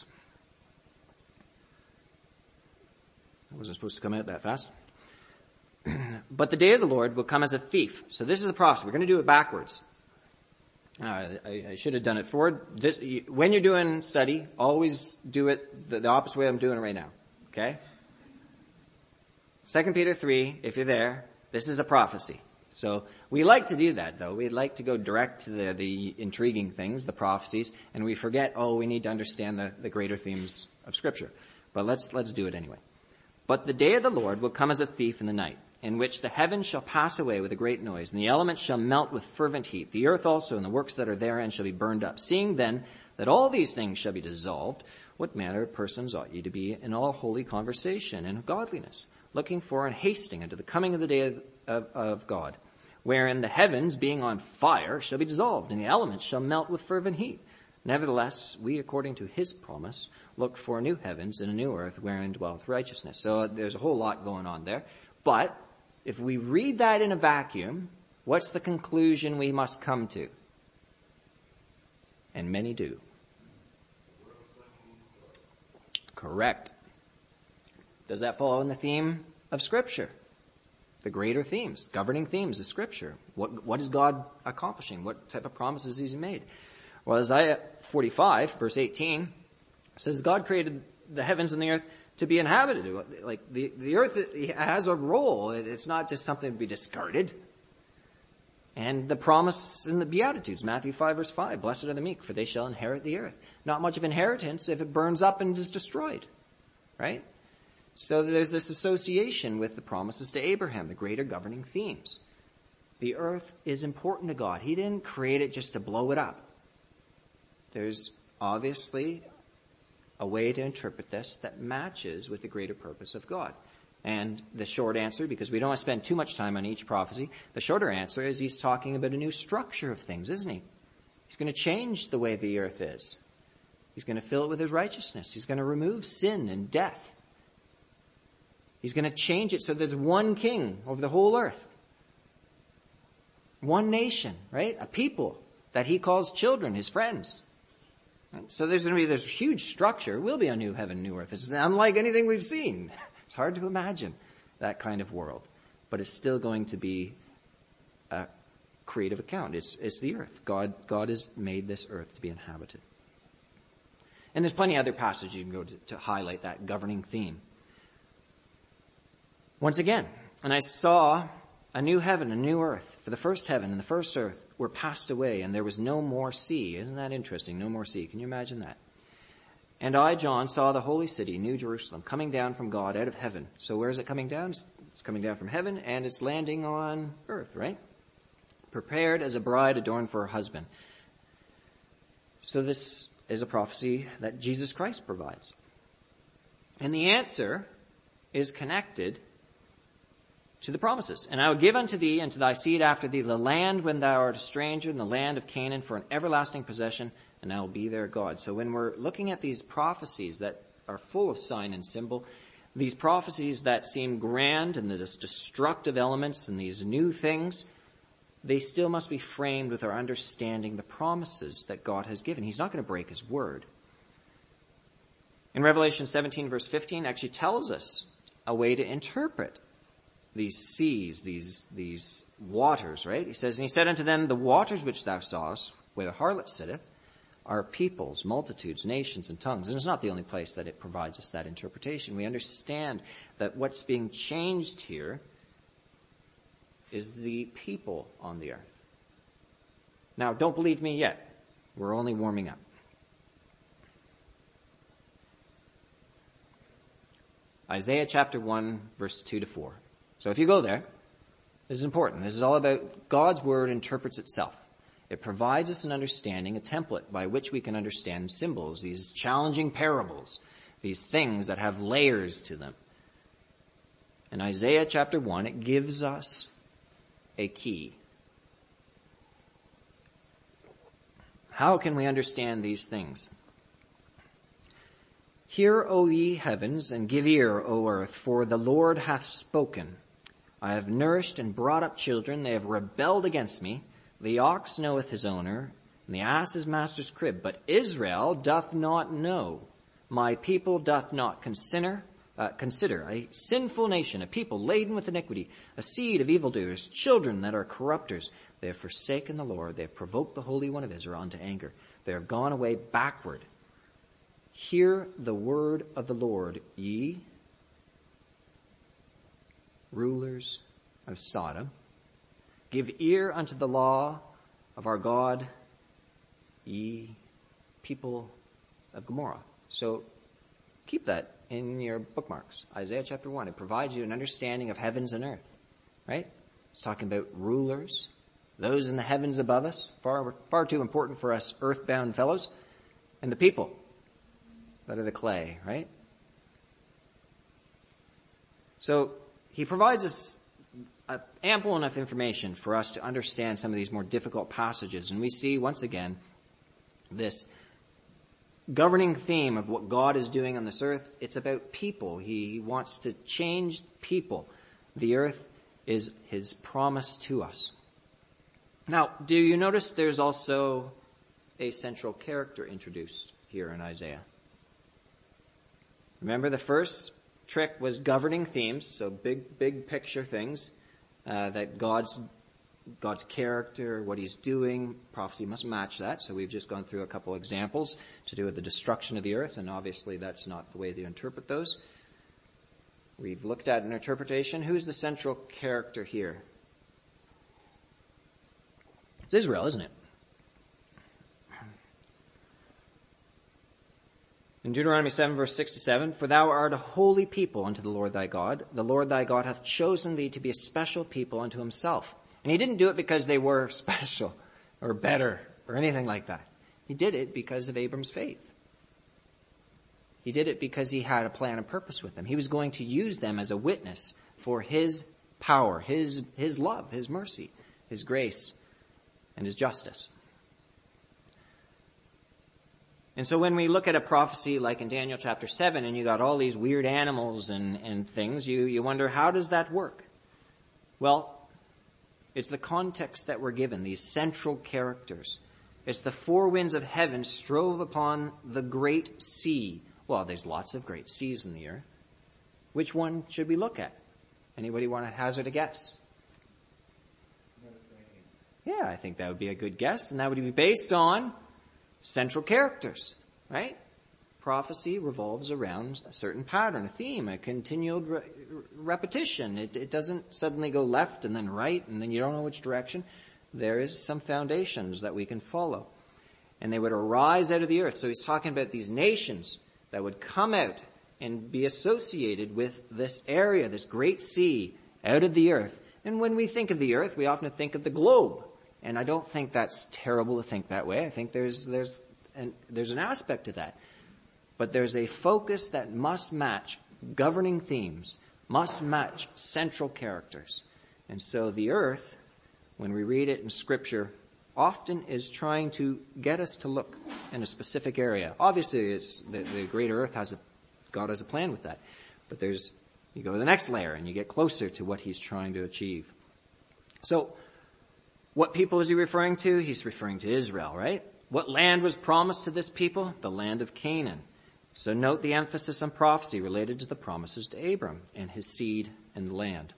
I wasn't supposed to come out that fast. But the day of the Lord will come as a thief. So this is a prophecy. We're going to do it backwards. Uh, I, I should have done it forward. This, you, when you're doing study, always do it the, the opposite way I'm doing it right now. Okay? Second Peter three, if you're there, this is a prophecy. So we like to do that, though. We like to go direct to the, the intriguing things, the prophecies, and we forget, oh, we need to understand the, the greater themes of Scripture. But let's let's do it anyway. But the day of the Lord will come as a thief in the night, in which the heavens shall pass away with a great noise, and the elements shall melt with fervent heat. The earth also and the works that are therein shall be burned up. Seeing then that all these things shall be dissolved, what manner of persons ought ye to be in all holy conversation and godliness, looking for and hasting unto the coming of the day of, of, of God, wherein the heavens, being on fire, shall be dissolved, and the elements shall melt with fervent heat. Nevertheless, we, according to his promise, look for new heavens and a new earth wherein dwelleth righteousness. So there's a whole lot going on there. But if we read that in a vacuum, what's the conclusion we must come to? And many do. Correct. Does that follow in the theme of Scripture? The greater themes, governing themes of Scripture. What, what is God accomplishing? What type of promises has he made? Well, Isaiah forty-five, verse eighteen, says God created the heavens and the earth to be inhabited. Like the, the earth has a role. It's not just something to be discarded. And the promise in the Beatitudes, Matthew five, verse five, blessed are the meek, for they shall inherit the earth. Not much of inheritance if it burns up and is destroyed. Right? So there's this association with the promises to Abraham, the greater governing themes. The earth is important to God. He didn't create it just to blow it up. There's obviously a way to interpret this that matches with the greater purpose of God. And the short answer, because we don't want to spend too much time on each prophecy, the shorter answer is he's talking about a new structure of things, isn't he? He's going to change the way the earth is. He's going to fill it with his righteousness. He's going to remove sin and death. He's going to change it so there's one king over the whole earth. One nation, right? A people that he calls children, his friends. So there's going to be this huge structure. It will be a new heaven, new earth. It's unlike anything we've seen. It's hard to imagine that kind of world. But it's still going to be a creative account. It's, it's the earth. God, God has made this earth to be inhabited. And there's plenty of other passages you can go to, to highlight that governing theme. Once again, and I saw a new heaven, a new earth. For the first heaven and the first earth were passed away, and there was no more sea. Isn't that interesting? No more sea. Can you imagine that? And I, John, saw the holy city, New Jerusalem, coming down from God out of heaven. So where is it coming down? It's coming down from heaven, and it's landing on earth, right? Prepared as a bride adorned for her husband. So this is a prophecy that Jesus Christ provides. And the answer is connected to the promises. And I will give unto thee and to thy seed after thee the land when thou art a stranger in the land of Canaan for an everlasting possession, and I will be their God. So when we're looking at these prophecies that are full of sign and symbol, these prophecies that seem grand and the destructive elements and these new things, they still must be framed with our understanding the promises that God has given. He's not going to break his word. In Revelation seventeen, verse fifteen, actually tells us a way to interpret these seas, these, these waters, right? He says, and he said unto them, the waters which thou sawest, where the harlot sitteth, are peoples, multitudes, nations, and tongues. And it's not the only place that it provides us that interpretation. We understand that what's being changed here is the people on the earth. Now, don't believe me yet. We're only warming up. Isaiah chapter one, verse two to four. So if you go there, This is important. This is all about God's word interprets itself. It provides us an understanding, a template by which we can understand symbols, these challenging parables, these things that have layers to them. In Isaiah chapter one, it gives us a key. How can we understand these things? Hear, O ye heavens, and give ear, O earth, for the Lord hath spoken. I have nourished and brought up children, they have rebelled against me. The ox knoweth his owner, and the ass his master's crib. But Israel doth not know. My people doth not consider, uh, consider a sinful nation, a people laden with iniquity, a seed of evildoers, children that are corrupters. They have forsaken the Lord. They have provoked the Holy One of Israel unto anger. They are gone away backward. Hear the word of the Lord, ye rulers of Sodom. Give ear unto the law of our God, ye people of Gomorrah. So keep that in your bookmarks. Isaiah chapter one. It provides you an understanding of heavens and earth, right? It's talking about rulers, those in the heavens above us, far, far too important for us earthbound fellows, and the people that are the clay, right? So he provides us uh, ample enough information for us to understand some of these more difficult passages. And we see, once again, this governing theme of what God is doing on this earth. It's about people. He wants to change people. The earth is his promise to us. Now, do you notice there's also a central character introduced here in Isaiah? Remember, the first trick was governing themes, so big, big picture things, uh, that God's, God's character, what he's doing, prophecy must match that. So we've just gone through a couple examples to do with the destruction of the earth, and obviously that's not the way to interpret those. We've looked at an interpretation. Who's the central character here? It's Israel, isn't it? In Deuteronomy seven verse six to seven, for thou art a holy people unto the Lord thy God. The Lord thy God hath chosen thee to be a special people unto himself. And he didn't do it because they were special or better or anything like that. He did it because of Abram's faith. He did it because he had a plan and purpose with them. He was going to use them as a witness for his power, his, his love, his mercy, his grace, and his justice. And so when we look at a prophecy like in Daniel chapter seven, and you got all these weird animals and, and things, you, you wonder, how does that work? Well, it's the context that we're given, these central characters. It's the four winds of heaven strove upon the great sea. Well, there's lots of great seas in the earth. Which one should we look at? Anybody want to hazard a guess? Yeah, I think that would be a good guess, and that would be based on central characters, right? Prophecy revolves around a certain pattern, a theme, a continued re- repetition. It, it doesn't suddenly go left and then right, and then you don't know which direction. There is some foundations that we can follow. And they would arise out of the earth. So he's talking about these nations that would come out and be associated with this area, this great sea, out of the earth. And when we think of the earth, we often think of the globe. And I don't think that's terrible to think that way. I think there's, there's, an, there's an aspect to that. But there's a focus that must match governing themes, must match central characters. And so the earth, when we read it in Scripture, often is trying to get us to look in a specific area. Obviously, it's the, the great earth has a, God has a plan with that. But there's, you go to the next layer and you get closer to what he's trying to achieve. So, what people is he referring to? He's referring to Israel, right? What land was promised to this people? The land of Canaan. So note the emphasis on prophecy related to the promises to Abram and his seed and the land.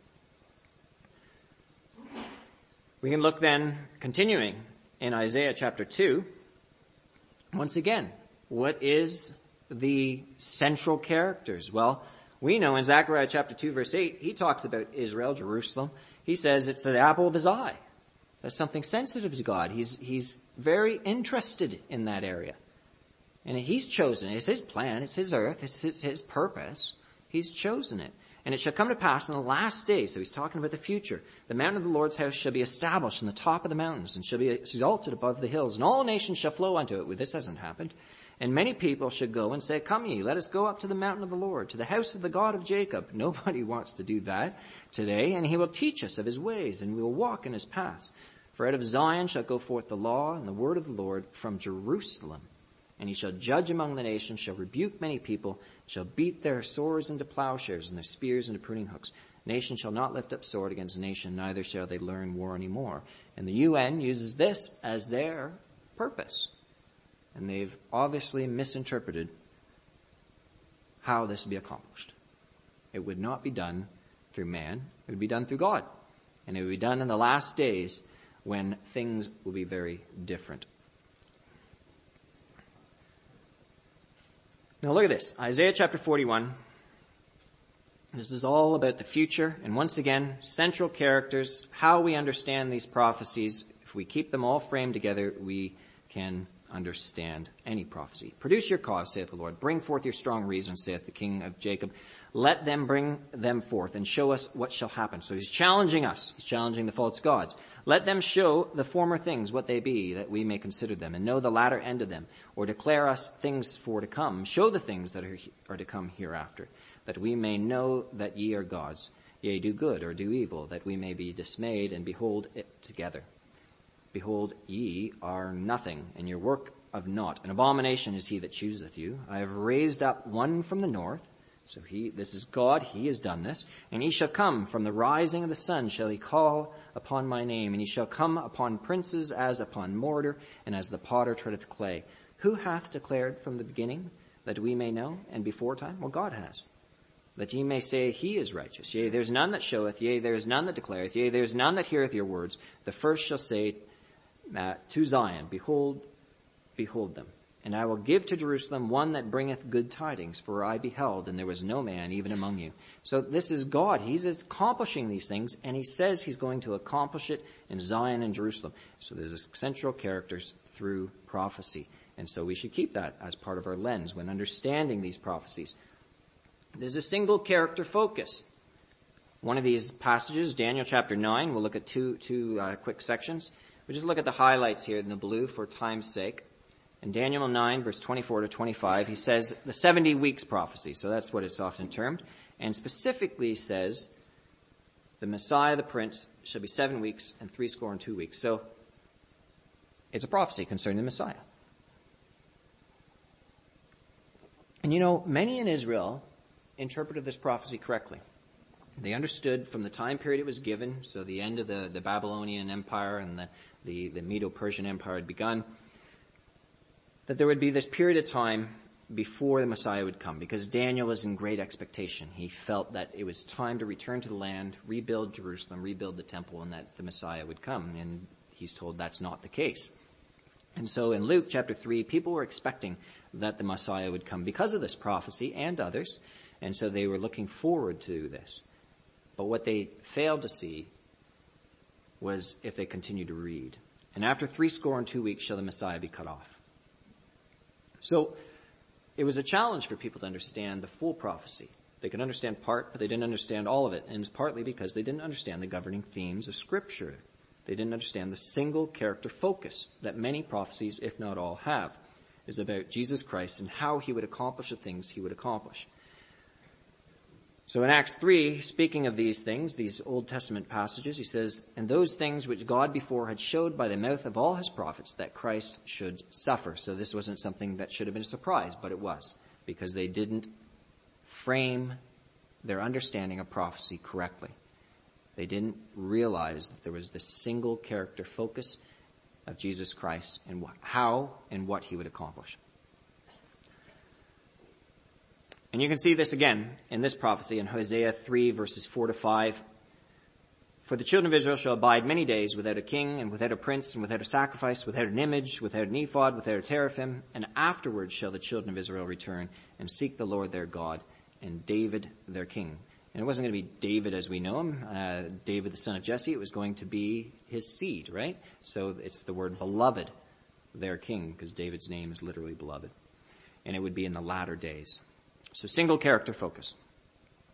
We can look then, continuing in Isaiah chapter two. Once again, what is the central characters? Well, we know in Zechariah chapter two verse eight, he talks about Israel, Jerusalem. He says it's the apple of his eye. That's something sensitive to God. He's, he's very interested in that area. And he's chosen it. It's his plan. It's his earth. It's his, his purpose. He's chosen it. And it shall come to pass in the last days, so he's talking about the future, the mountain of the Lord's house shall be established in the top of the mountains and shall be exalted above the hills, and all nations shall flow unto it. Well, this hasn't happened. And many people should go and say, come ye, let us go up to the mountain of the Lord, to the house of the God of Jacob. Nobody wants to do that today, and he will teach us of his ways, and we will walk in his paths. For out of Zion shall go forth the law and the word of the Lord from Jerusalem. And he shall judge among the nations, shall rebuke many people, shall beat their swords into plowshares and their spears into pruning hooks. Nation shall not lift up sword against nation, neither shall they learn war anymore. And the U N uses this as their purpose. And they've obviously misinterpreted how this would be accomplished. It would not be done through man. It would be done through God. And it would be done in the last days when things will be very different. Now look at this. Isaiah chapter forty-one. This is all about the future. And once again, central characters, how we understand these prophecies. If we keep them all framed together, we can understand any prophecy. Produce your cause, saith the Lord. Bring forth your strong reasons, saith the King of Jacob. Let them bring them forth and show us what shall happen. So he's challenging us. He's challenging the false gods. Let them show the former things what they be, that we may consider them, and know the latter end of them, or declare us things for to come. Show the things that are, are to come hereafter, that we may know that ye are gods. Yea, do good or do evil, that we may be dismayed and behold it together. Behold, ye are nothing, and your work of naught. An abomination is he that chooseth you. I have raised up one from the north. So he, this is God, he has done this. And he shall come from the rising of the sun, shall he call upon my name. And he shall come upon princes as upon mortar, and as the potter treadeth clay. Who hath declared from the beginning, that we may know, and before time? Well, God has. That ye may say, he is righteous. Yea, there is none that showeth. Yea, there is none that declareth. Yea, there is none that heareth your words. The first shall say uh, to Zion, behold, behold them. And I will give to Jerusalem one that bringeth good tidings, for I beheld, and there was no man even among you. So this is God. He's accomplishing these things, and he says he's going to accomplish it in Zion and Jerusalem. So there's central characters through prophecy. And so we should keep that as part of our lens when understanding these prophecies. There's a single character focus. One of these passages, Daniel chapter nine, we'll look at two, two uh, quick sections. We'll just look at the highlights here in the blue for time's sake. In Daniel nine, verse twenty-four to twenty-five, he says the seventy weeks prophecy. So that's what it's often termed. And specifically says the Messiah, the Prince, shall be seven weeks and three score and two weeks. So it's a prophecy concerning the Messiah. And you know, many in Israel interpreted this prophecy correctly. They understood from the time period it was given, so the end of the, the Babylonian Empire and the, the, the Medo-Persian Empire had begun, that there would be this period of time before the Messiah would come, because Daniel was in great expectation. He felt that it was time to return to the land, rebuild Jerusalem, rebuild the temple, and that the Messiah would come. And he's told that's not the case. And so in Luke chapter three, people were expecting that the Messiah would come because of this prophecy and others. And so they were looking forward to this. But what they failed to see was if they continued to read. And after three score and two weeks shall the Messiah be cut off. So it was a challenge for people to understand the full prophecy. They could understand part, but they didn't understand all of it. And it's partly because they didn't understand the governing themes of Scripture. They didn't understand the single character focus that many prophecies, if not all, have, is about Jesus Christ and how he would accomplish the things he would accomplish. So in Acts three, speaking of these things, these Old Testament passages, he says, and those things which God before had showed by the mouth of all his prophets that Christ should suffer. So this wasn't something that should have been a surprise, but it was, because they didn't frame their understanding of prophecy correctly. They didn't realize that there was this single character focus of Jesus Christ and how and what he would accomplish. And you can see this again in this prophecy in Hosea three, verses four to five. For the children of Israel shall abide many days without a king and without a prince and without a sacrifice, without an image, without an ephod, without a teraphim. And afterwards shall the children of Israel return and seek the Lord their God and David their king. And it wasn't going to be David as we know him, uh, David the son of Jesse. It was going to be his seed, right? So it's the word beloved, their king, because David's name is literally beloved. And it would be in the latter days. So single character focus.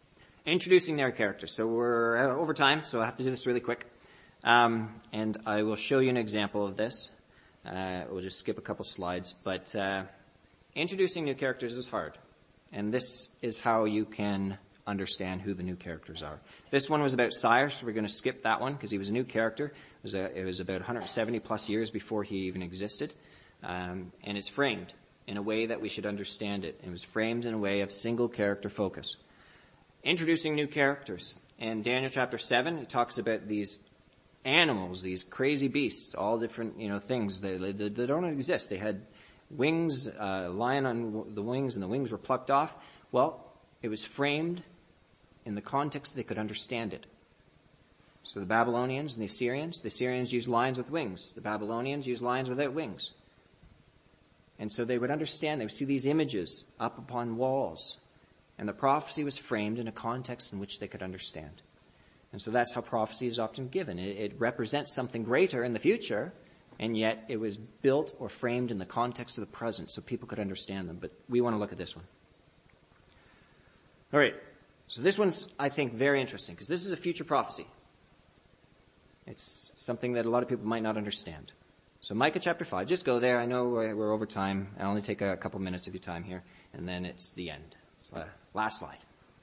introducing their characters. So we're uh, over time, so I have to do this really quick. Um, and I will show you an example of this. Uh, we'll just skip a couple slides. But uh, introducing new characters is hard. And this is how you can understand who the new characters are. This one was about Cyrus. We're going to skip that one because he was a new character. It was, a, it was about one hundred seventy plus years before he even existed. Um, and it's framed in a way that we should understand it. It was framed in a way of single character focus. Introducing new characters. In Daniel chapter seven, it talks about these animals, these crazy beasts, all different, you know, things. They, they, they don't exist. They had wings, a uh, lion on the wings, and the wings were plucked off. Well, it was framed in the context they could understand it. So the Babylonians and the Assyrians, the Assyrians used lions with wings. The Babylonians used lions without wings. And so they would understand, they would see these images up upon walls. And the prophecy was framed in a context in which they could understand. And so that's how prophecy is often given. It, it represents something greater in the future, and yet it was built or framed in the context of the present so people could understand them. But we want to look at this one. All right. So this one's, I think, very interesting because this is a future prophecy. It's something that a lot of people might not understand. So Micah chapter five, just go there. I know we're, we're over time. I'll only take a couple minutes of your time here, and then it's the end. So uh, last slide.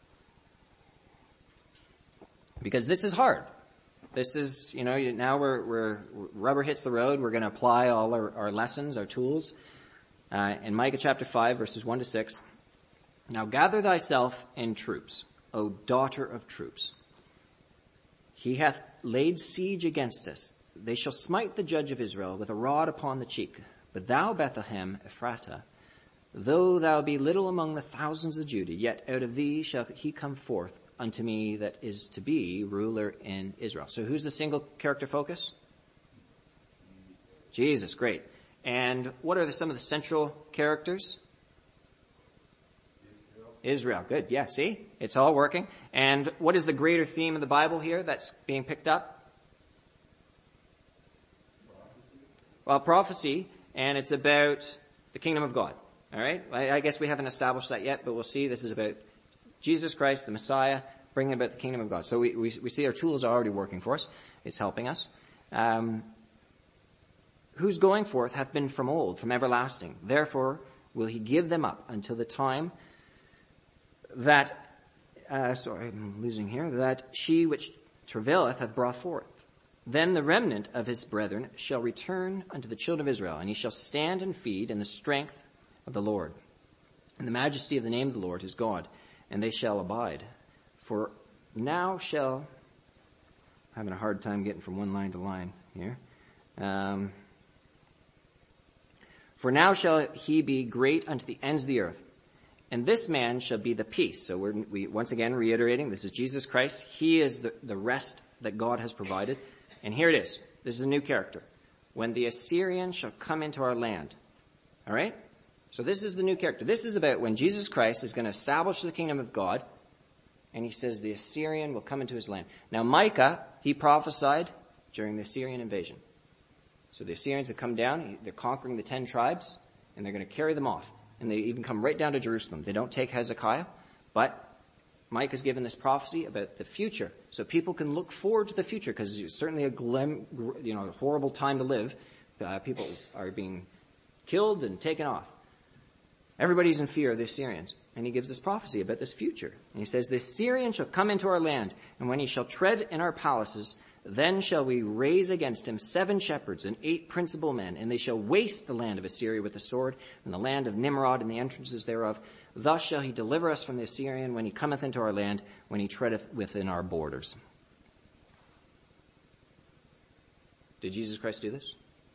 Because this is hard. This is, you know, now we're, we're rubber hits the road. We're going to apply all our, our lessons, our tools. Uh, in Micah chapter five, verses one to six. Now gather thyself in troops, O daughter of troops. He hath laid siege against us. They shall smite the judge of Israel with a rod upon the cheek. But thou, Bethlehem, Ephratah, though thou be little among the thousands of Judah, yet out of thee shall he come forth unto me that is to be ruler in Israel. So who's the single character focus? Jesus, great. And what are the, some of the central characters? Israel. Israel, good. Yeah, see? It's all working. And what is the greater theme of the Bible here that's being picked up? Well, prophecy, and it's about the kingdom of God. All right? I, I guess we haven't established that yet, but we'll see. This is about Jesus Christ, the Messiah, bringing about the kingdom of God. So we, we, we see our tools are already working for us. It's helping us. Um, whose going forth hath been from old, from everlasting. Therefore will he give them up until the time that, uh, sorry, I'm losing here, that she which travaileth hath brought forth. Then the remnant of his brethren shall return unto the children of Israel, and he shall stand and feed in the strength of the Lord, and the majesty of the name of the Lord his God, and they shall abide. For now shall, I'm having a hard time getting from one line to line here. Um, For now shall he be great unto the ends of the earth, and this man shall be the peace. So we're we, once again reiterating, this is Jesus Christ. He is the, the rest that God has provided. And here it is. This is a new character. When the Assyrian shall come into our land. All right? So this is the new character. This is about when Jesus Christ is going to establish the kingdom of God. And he says the Assyrian will come into his land. Now Micah, he prophesied during the Assyrian invasion. So the Assyrians have come down. They're conquering the ten tribes. And they're going to carry them off. And they even come right down to Jerusalem. They don't take Hezekiah. But Mike has given this prophecy about the future, so people can look forward to the future, because it's certainly a glim, you know, a horrible time to live. Uh, people are being killed and taken off. Everybody's in fear of the Assyrians, and he gives this prophecy about this future. And he says, the Assyrian shall come into our land, and when he shall tread in our palaces, then shall we raise against him seven shepherds and eight principal men, and they shall waste the land of Assyria with the sword, and the land of Nimrod and the entrances thereof. Thus shall he deliver us from the Assyrian when he cometh into our land, when he treadeth within our borders. Did Jesus Christ do this?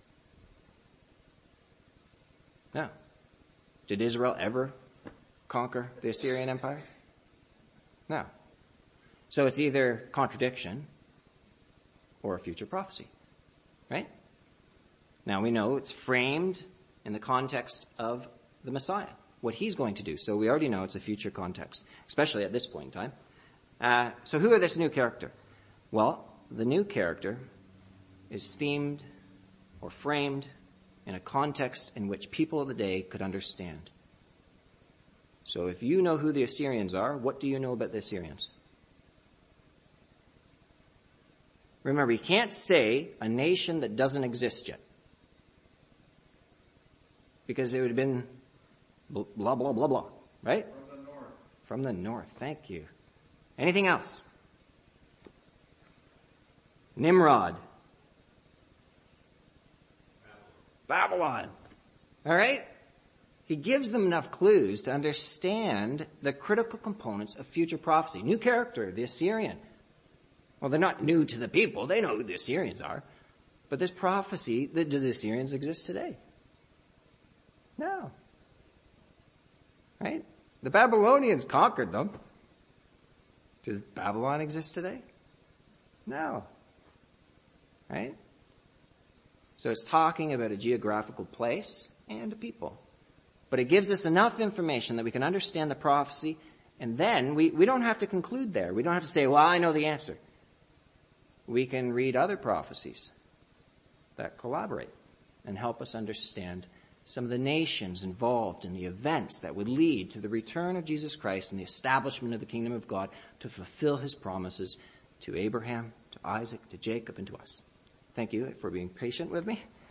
No. Did Israel ever conquer the Assyrian Empire? No. So it's either contradiction or a future prophecy, right? Now we know it's framed in the context of the Messiah, what he's going to do. So we already know it's a future context, especially at this point in time. Uh, so who are this new character? Well, the new character is themed or framed in a context in which people of the day could understand. So if you know who the Assyrians are, what do you know about the Assyrians? Remember, you can't say a nation that doesn't exist yet. Because it would have been blah, blah, blah, blah. Right? From the north. From the north. Thank you. Anything else? Nimrod. Babylon. All right? He gives them enough clues to understand the critical components of future prophecy. New character, the Assyrian. Well, they're not new to the people. They know who the Assyrians are. But there's prophecy that do the Assyrians exist today? No. Right? The Babylonians conquered them. Does Babylon exist today? No. Right? So it's talking about a geographical place and a people. But it gives us enough information that we can understand the prophecy, and then we, we don't have to conclude there. We don't have to say, well, I know the answer. We can read other prophecies that collaborate and help us understand some of the nations involved in the events that would lead to the return of Jesus Christ and the establishment of the kingdom of God to fulfill his promises to Abraham, to Isaac, to Jacob, and to us. Thank you for being patient with me.